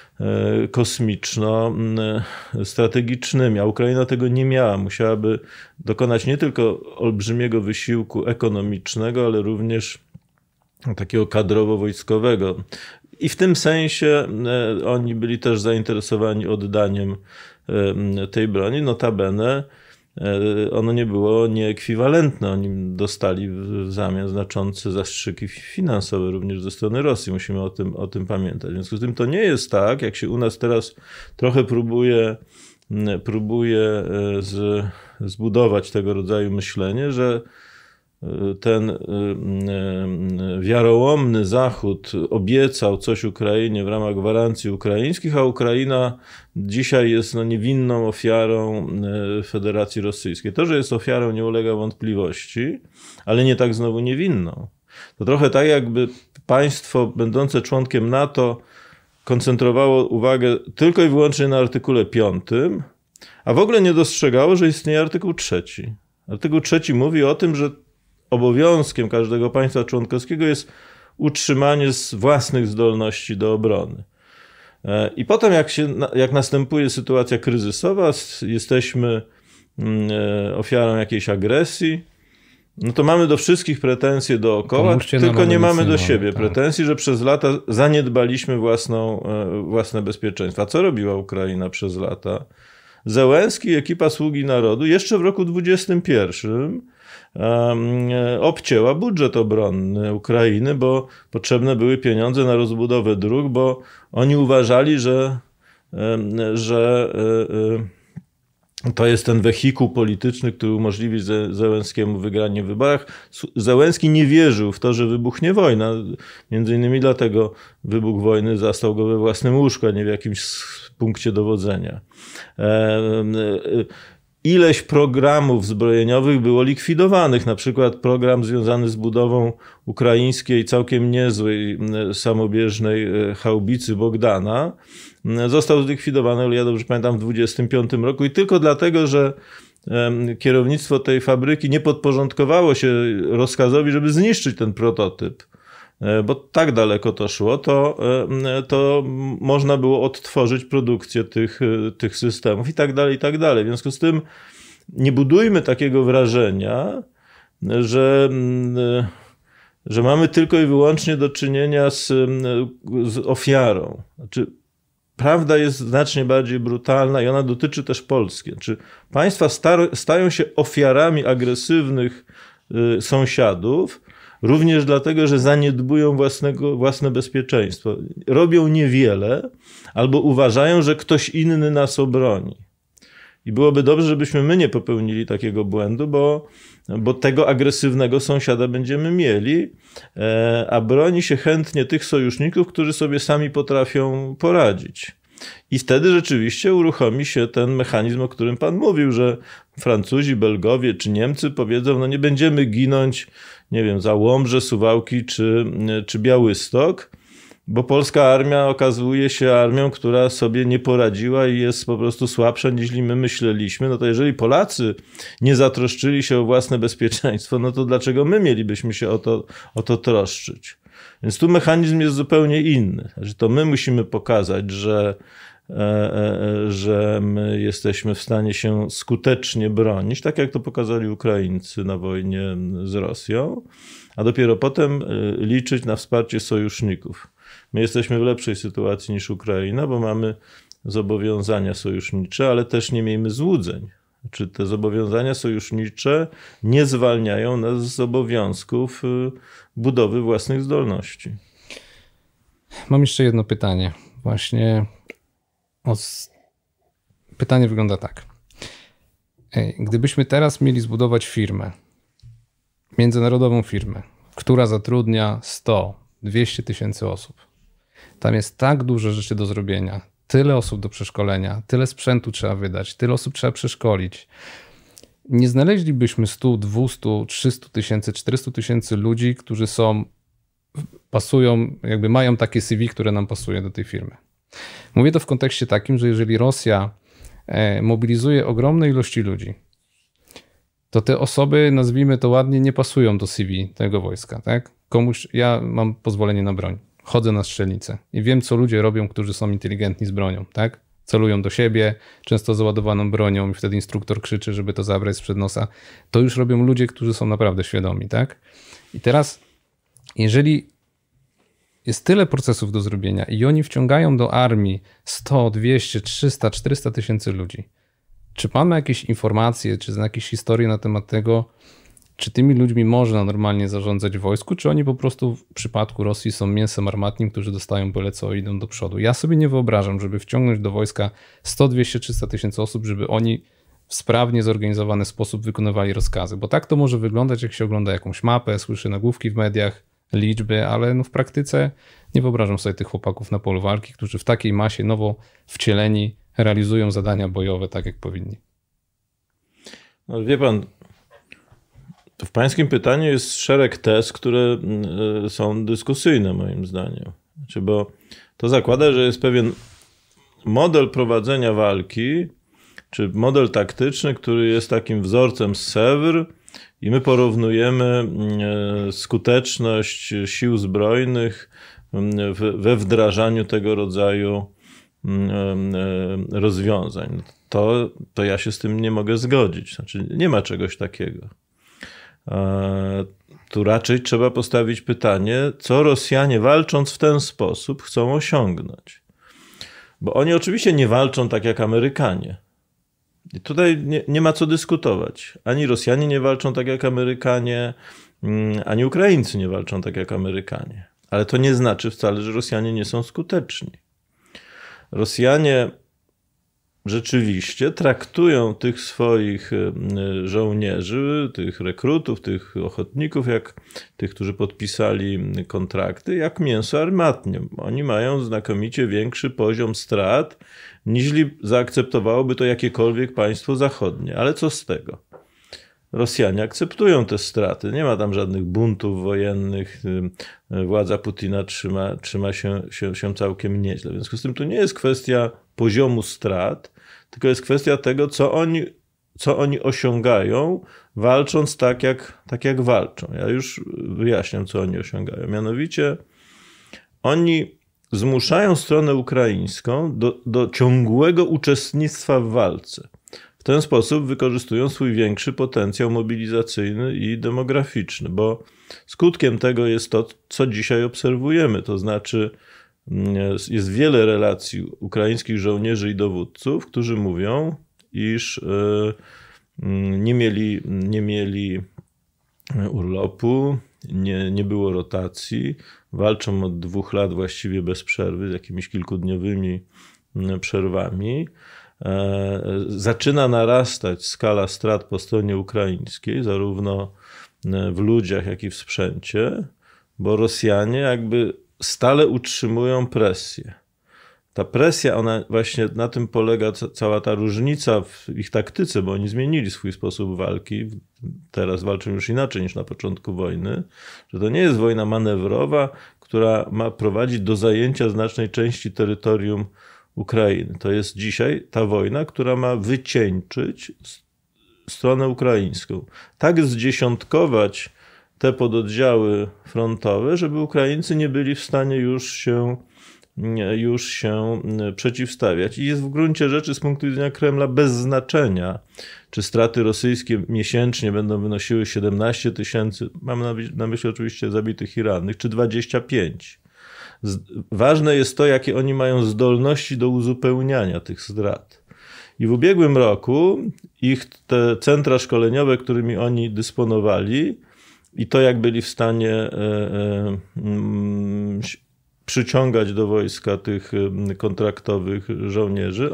S1: kosmiczno-strategicznymi, a Ukraina tego nie miała. Musiałaby dokonać nie tylko olbrzymiego wysiłku ekonomicznego, ale również takiego kadrowo-wojskowego. I w tym sensie oni byli też zainteresowani oddaniem tej broni. Notabene ono nie było nieekwiwalentne. Oni dostali w zamian znaczące zastrzyki finansowe również ze strony Rosji. Musimy o tym pamiętać. W związku z tym to nie jest tak, jak się u nas teraz trochę próbuje zbudować tego rodzaju myślenie, że ten wiarołomny Zachód obiecał coś Ukrainie w ramach gwarancji ukraińskich, a Ukraina dzisiaj jest niewinną ofiarą Federacji Rosyjskiej. To, że jest ofiarą, nie ulega wątpliwości, ale nie tak znowu niewinną. To trochę tak, jakby państwo będące członkiem NATO koncentrowało uwagę tylko i wyłącznie na artykule 5, a w ogóle nie dostrzegało, że istnieje artykuł 3. Artykuł 3 mówi o tym, że obowiązkiem każdego państwa członkowskiego jest utrzymanie własnych zdolności do obrony. I potem jak następuje sytuacja kryzysowa, jesteśmy ofiarą jakiejś agresji, no to mamy do wszystkich pretensje dookoła, tylko nie mamy do siebie pretensji, że przez lata zaniedbaliśmy własne bezpieczeństwo. A co robiła Ukraina przez lata? Zełenski i ekipa Sługi Narodu jeszcze w roku 2021 obcięła budżet obronny Ukrainy, bo potrzebne były pieniądze na rozbudowę dróg, bo oni uważali, że to jest ten wehikuł polityczny, który umożliwi Zełenskiemu wygranie w wyborach. Zełenski nie wierzył w to, że wybuchnie wojna. Między innymi dlatego wybuch wojny zastał go we własnym łóżku, a nie w jakimś punkcie dowodzenia. Ileś programów zbrojeniowych było likwidowanych. Na przykład program związany z budową ukraińskiej całkiem niezłej samobieżnej haubicy Bogdana został zlikwidowany, ale ja dobrze pamiętam, w 25 roku i tylko dlatego, że kierownictwo tej fabryki nie podporządkowało się rozkazowi, żeby zniszczyć ten prototyp, bo tak daleko to szło, to można było odtworzyć produkcję tych systemów i tak dalej, i tak dalej. W związku z tym nie budujmy takiego wrażenia, że mamy tylko i wyłącznie do czynienia z ofiarą. Znaczy, prawda jest znacznie bardziej brutalna i ona dotyczy też Polski. Znaczy, państwa stają się ofiarami agresywnych sąsiadów, również dlatego, że zaniedbują własne bezpieczeństwo. Robią niewiele albo uważają, że ktoś inny nas obroni. I byłoby dobrze, żebyśmy my nie popełnili takiego błędu, bo tego agresywnego sąsiada będziemy mieli, a broni się chętnie tych sojuszników, którzy sobie sami potrafią poradzić. I wtedy rzeczywiście uruchomi się ten mechanizm, o którym pan mówił, że Francuzi, Belgowie czy powiedzą, no nie będziemy ginąć, nie wiem, za Łomżę, Suwałki czy Białystok, bo polska armia okazuje się armią, która sobie nie poradziła i jest po prostu słabsza niż my myśleliśmy. No to jeżeli Polacy nie zatroszczyli się o własne bezpieczeństwo, no to dlaczego my mielibyśmy się o to troszczyć? Więc tu mechanizm jest zupełnie inny. Znaczy to my musimy pokazać, że my jesteśmy w stanie się skutecznie bronić, tak jak to pokazali Ukraińcy na wojnie z Rosją, a dopiero potem liczyć na wsparcie sojuszników. My jesteśmy w lepszej sytuacji niż Ukraina, bo mamy zobowiązania sojusznicze, ale też nie miejmy złudzeń. Czy te zobowiązania sojusznicze nie zwalniają nas z obowiązków budowy własnych zdolności?
S2: Mam jeszcze jedno pytanie. Właśnie pytanie wygląda tak. Gdybyśmy teraz mieli zbudować firmę, międzynarodową firmę, która zatrudnia 100-200 tysięcy osób. Tam jest tak dużo rzeczy do zrobienia, tyle osób do przeszkolenia, tyle sprzętu trzeba wydać, tyle osób trzeba przeszkolić. Nie znaleźlibyśmy 100, 200, 300 tysięcy, 400 tysięcy ludzi, którzy pasują, jakby mają takie CV, które nam pasuje do tej firmy. Mówię to w kontekście takim, że jeżeli Rosja mobilizuje ogromne ilości ludzi, to te osoby, nazwijmy to ładnie, nie pasują do CV tego wojska. Tak? Ja mam pozwolenie na broń, chodzę na strzelnicę i wiem, co ludzie robią, którzy są inteligentni z bronią. Tak? Celują do siebie, często załadowaną bronią i wtedy instruktor krzyczy, żeby to zabrać sprzed nosa. To już robią ludzie, którzy są naprawdę świadomi. Tak? I teraz, jeżeli jest tyle procesów do zrobienia i oni wciągają do armii 100, 200, 300, 400 tysięcy ludzi, czy pan ma jakieś informacje, czy zna jakieś historie na temat tego, czy tymi ludźmi można normalnie zarządzać w wojsku, czy oni po prostu w przypadku Rosji są mięsem armatnim, którzy dostają byle co i idą do przodu? Ja sobie nie wyobrażam, żeby wciągnąć do wojska 100, 200, 300 tysięcy osób, żeby oni w sprawnie zorganizowany sposób wykonywali rozkazy, bo tak to może wyglądać, jak się ogląda jakąś mapę, słyszy nagłówki w mediach, liczby, ale w praktyce nie wyobrażam sobie tych chłopaków na polu walki, którzy w takiej masie nowo wcieleni realizują zadania bojowe tak, jak powinni.
S1: No, wie pan, w pańskim pytaniu jest szereg tez, które są dyskusyjne moim zdaniem. Znaczy, bo to zakłada, że jest pewien model prowadzenia walki, czy model taktyczny, który jest takim wzorcem z Sewr, i my porównujemy skuteczność sił zbrojnych we wdrażaniu tego rodzaju rozwiązań. To ja się z tym nie mogę zgodzić. Znaczy, nie ma czegoś takiego. Tu raczej trzeba postawić pytanie, co Rosjanie walcząc w ten sposób chcą osiągnąć. Bo oni oczywiście nie walczą tak jak Amerykanie. I tutaj nie ma co dyskutować. Ani Rosjanie nie walczą tak jak Amerykanie, ani Ukraińcy nie walczą tak jak Amerykanie. Ale to nie znaczy wcale, że Rosjanie nie są skuteczni. Rosjanie rzeczywiście traktują tych swoich żołnierzy, tych rekrutów, tych ochotników, jak tych, którzy podpisali kontrakty, jak mięso armatnie. Oni mają znakomicie większy poziom strat, niż zaakceptowałoby to jakiekolwiek państwo zachodnie. Ale co z tego? Rosjanie akceptują te straty. Nie ma tam żadnych buntów wojennych. Władza Putina trzyma się całkiem nieźle. W związku z tym to nie jest kwestia poziomu strat, tylko jest kwestia tego, co oni co oni osiągają, walcząc tak jak walczą. Ja już wyjaśniam, co oni osiągają. Mianowicie oni zmuszają stronę ukraińską do ciągłego uczestnictwa w walce. W ten sposób wykorzystują swój większy potencjał mobilizacyjny i demograficzny, bo skutkiem tego jest to, co dzisiaj obserwujemy. To znaczy jest wiele relacji ukraińskich żołnierzy i dowódców, którzy mówią, iż nie mieli urlopu, nie było rotacji, walczą od 2 lat właściwie bez przerwy, z jakimiś kilkudniowymi przerwami. Zaczyna narastać skala strat po stronie ukraińskiej, zarówno w ludziach, jak i w sprzęcie, bo Rosjanie jakby stale utrzymują presję. Ta presja, ona właśnie na tym polega cała ta różnica w ich taktyce, bo oni zmienili swój sposób walki. Teraz walczą już inaczej niż na początku wojny, że to nie jest wojna manewrowa, która ma prowadzić do zajęcia znacznej części terytorium Ukrainy. To jest dzisiaj ta wojna, która ma wycieńczyć stronę ukraińską. Tak zdziesiątkować te pododdziały frontowe, żeby Ukraińcy nie byli w stanie już się przeciwstawiać. I jest w gruncie rzeczy z punktu widzenia Kremla bez znaczenia, czy straty rosyjskie miesięcznie będą wynosiły 17 000, mam na myśli oczywiście zabitych i rannych, czy 25. Ważne jest to, jakie oni mają zdolności do uzupełniania tych strat. I w ubiegłym roku te centra szkoleniowe, którymi oni dysponowali, i to, jak byli w stanie przyciągać do wojska tych kontraktowych żołnierzy,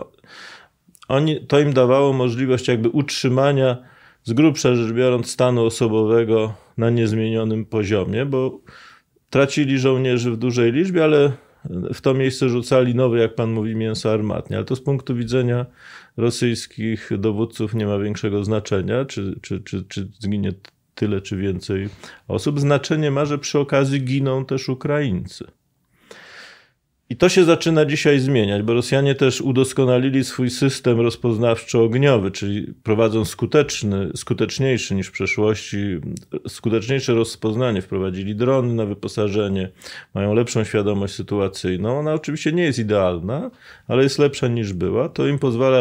S1: to im dawało możliwość jakby utrzymania, z grubsza rzecz biorąc, stanu osobowego na niezmienionym poziomie, bo tracili żołnierzy w dużej liczbie, ale w to miejsce rzucali nowe, jak pan mówi, mięso armatnie. Ale to z punktu widzenia rosyjskich dowódców nie ma większego znaczenia, czy zginie tyle czy więcej osób. Znaczenie ma, że przy okazji giną też Ukraińcy. I to się zaczyna dzisiaj zmieniać, bo Rosjanie też udoskonalili swój system rozpoznawczo-ogniowy, czyli prowadzą skuteczniejszy niż w przeszłości, skuteczniejsze rozpoznanie. Wprowadzili drony na wyposażenie, mają lepszą świadomość sytuacyjną. Ona oczywiście nie jest idealna, ale jest lepsza niż była. To im pozwala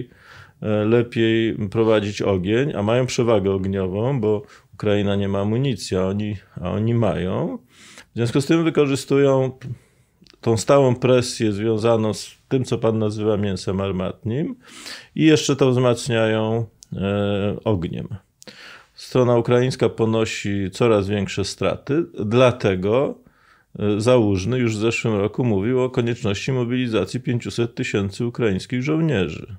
S1: lepiej prowadzić ogień, a mają przewagę ogniową, bo Ukraina nie ma amunicji, a oni mają. W związku z tym wykorzystują tą stałą presję związaną z tym, co pan nazywa mięsem armatnim, i jeszcze to wzmacniają ogniem. Strona ukraińska ponosi coraz większe straty, dlatego Załużny już w zeszłym roku mówił o konieczności mobilizacji 500 000 ukraińskich żołnierzy.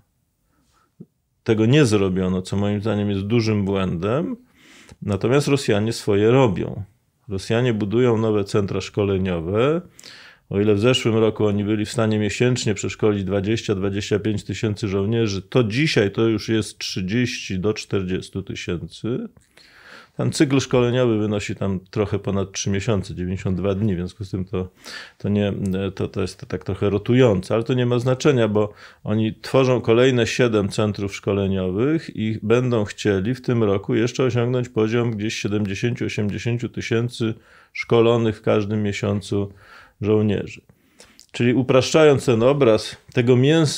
S1: Tego nie zrobiono, co moim zdaniem jest dużym błędem, natomiast Rosjanie swoje robią. Rosjanie budują nowe centra szkoleniowe. O ile w zeszłym roku oni byli w stanie miesięcznie przeszkolić 20-25 tysięcy żołnierzy, to dzisiaj to już jest 30 do 40 tysięcy. Ten cykl szkoleniowy wynosi tam trochę ponad 3 miesiące, 92 dni, w związku z tym to jest tak trochę rotujące, ale to nie ma znaczenia, bo oni tworzą kolejne 7 centrów szkoleniowych i będą chcieli w tym roku jeszcze osiągnąć poziom gdzieś 70-80 tysięcy szkolonych w każdym miesiącu żołnierzy. Czyli upraszczając ten obraz, tego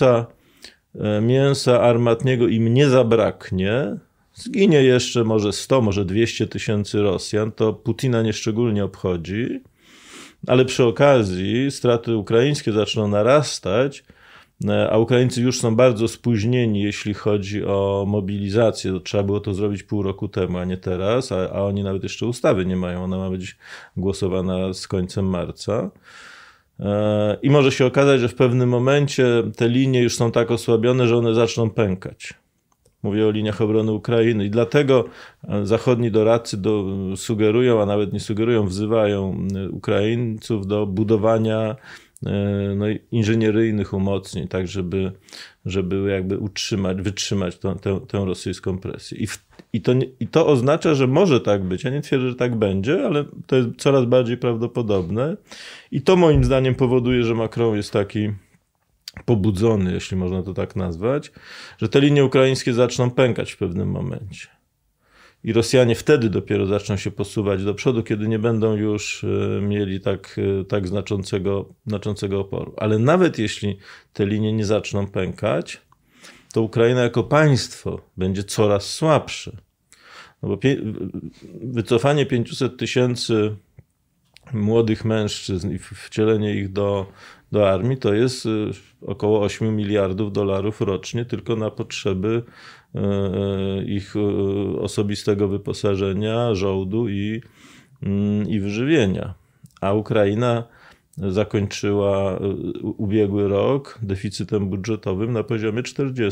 S1: mięsa armatniego im nie zabraknie, zginie jeszcze może 100, może 200 tysięcy Rosjan, to Putina nieszczególnie obchodzi, ale przy okazji straty ukraińskie zaczną narastać, a Ukraińcy już są bardzo spóźnieni, jeśli chodzi o mobilizację. Trzeba było to zrobić pół roku temu, a nie teraz, a oni nawet jeszcze ustawy nie mają. Ona ma być głosowana z końcem marca. I może się okazać, że w pewnym momencie te linie już są tak osłabione, że one zaczną pękać. Mówię o liniach obrony Ukrainy. I dlatego zachodni doradcy sugerują, a nawet nie sugerują, wzywają Ukraińców do budowania inżynieryjnych umocnień, tak żeby jakby wytrzymać tę rosyjską presję. I to oznacza, że może tak być. Ja nie twierdzę, że tak będzie, ale to jest coraz bardziej prawdopodobne. I to moim zdaniem powoduje, że Macron jest taki pobudzony, jeśli można to tak nazwać, że te linie ukraińskie zaczną pękać w pewnym momencie. I Rosjanie wtedy dopiero zaczną się posuwać do przodu, kiedy nie będą już mieli tak znaczącego oporu. Ale nawet jeśli te linie nie zaczną pękać, to Ukraina jako państwo będzie coraz słabsze. No bo wycofanie 500 000 młodych mężczyzn i wcielenie ich do armii to jest około 8 miliardów dolarów rocznie tylko na potrzeby ich osobistego wyposażenia, żołdu i wyżywienia. A Ukraina zakończyła ubiegły rok deficytem budżetowym na poziomie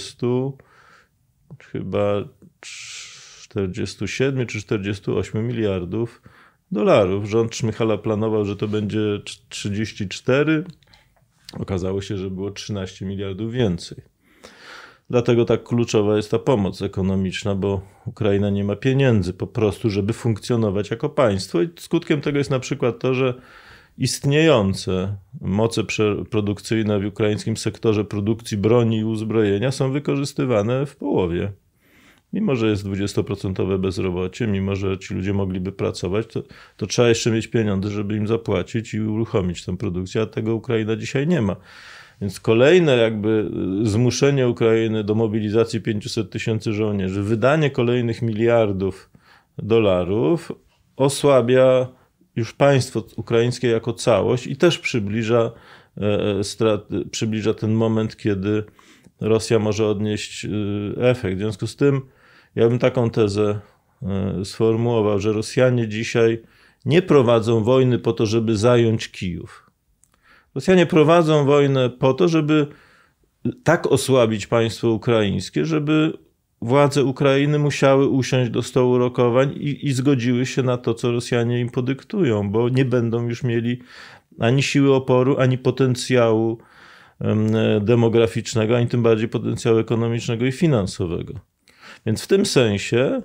S1: 47 czy 48 miliardów dolarów. Rząd Szmychala planował, że to będzie 34. Okazało się, że było 13 miliardów więcej. Dlatego tak kluczowa jest ta pomoc ekonomiczna, bo Ukraina nie ma pieniędzy po prostu, żeby funkcjonować jako państwo. I skutkiem tego jest na przykład to, że istniejące moce produkcyjne w ukraińskim sektorze produkcji broni i uzbrojenia są wykorzystywane w połowie. Mimo że jest 20% bezrobocie, mimo że ci ludzie mogliby pracować, to trzeba jeszcze mieć pieniądze, żeby im zapłacić i uruchomić tę produkcję, a tego Ukraina dzisiaj nie ma. Więc kolejne jakby zmuszenie Ukrainy do mobilizacji 500 000 żołnierzy, wydanie kolejnych miliardów dolarów osłabia już państwo ukraińskie jako całość i też przybliża ten moment, kiedy Rosja może odnieść efekt. W związku z tym ja bym taką tezę sformułował, że Rosjanie dzisiaj nie prowadzą wojny po to, żeby zająć Kijów. Rosjanie prowadzą wojnę po to, żeby tak osłabić państwo ukraińskie, żeby władze Ukrainy musiały usiąść do stołu rokowań i zgodziły się na to, co Rosjanie im podyktują, bo nie będą już mieli ani siły oporu, ani potencjału demograficznego, ani tym bardziej potencjału ekonomicznego i finansowego. Więc w tym sensie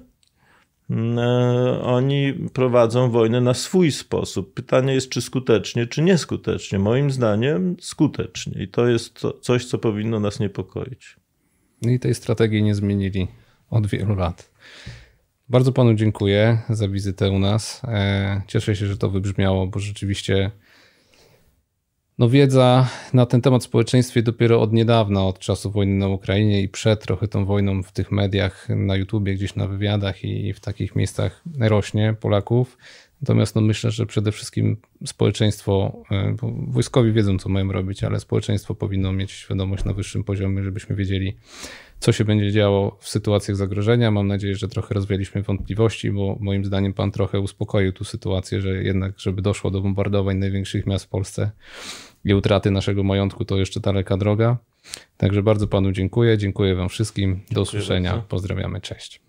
S1: oni prowadzą wojnę na swój sposób. Pytanie jest, czy skutecznie, czy nieskutecznie. Moim zdaniem skutecznie. I to jest coś, co powinno nas niepokoić.
S2: No i tej strategii nie zmienili od wielu lat. Bardzo panu dziękuję za wizytę u nas. Cieszę się, że to wybrzmiało, bo rzeczywiście wiedza na ten temat w społeczeństwie dopiero od niedawna, od czasu wojny na Ukrainie i przed trochę tą wojną w tych mediach, na YouTubie, gdzieś na wywiadach i w takich miejscach rośnie Polaków. Natomiast myślę, że przede wszystkim społeczeństwo, bo wojskowi wiedzą, co mają robić, ale społeczeństwo powinno mieć świadomość na wyższym poziomie, żebyśmy wiedzieli, co się będzie działo w sytuacjach zagrożenia. Mam nadzieję, że trochę rozwialiśmy wątpliwości, bo moim zdaniem pan trochę uspokoił tu sytuację, że jednak, żeby doszło do bombardowań największych miast w Polsce i utraty naszego majątku, to jeszcze daleka droga. Także bardzo panu dziękuję. Dziękuję wam wszystkim. Do usłyszenia. Pozdrawiamy. Cześć.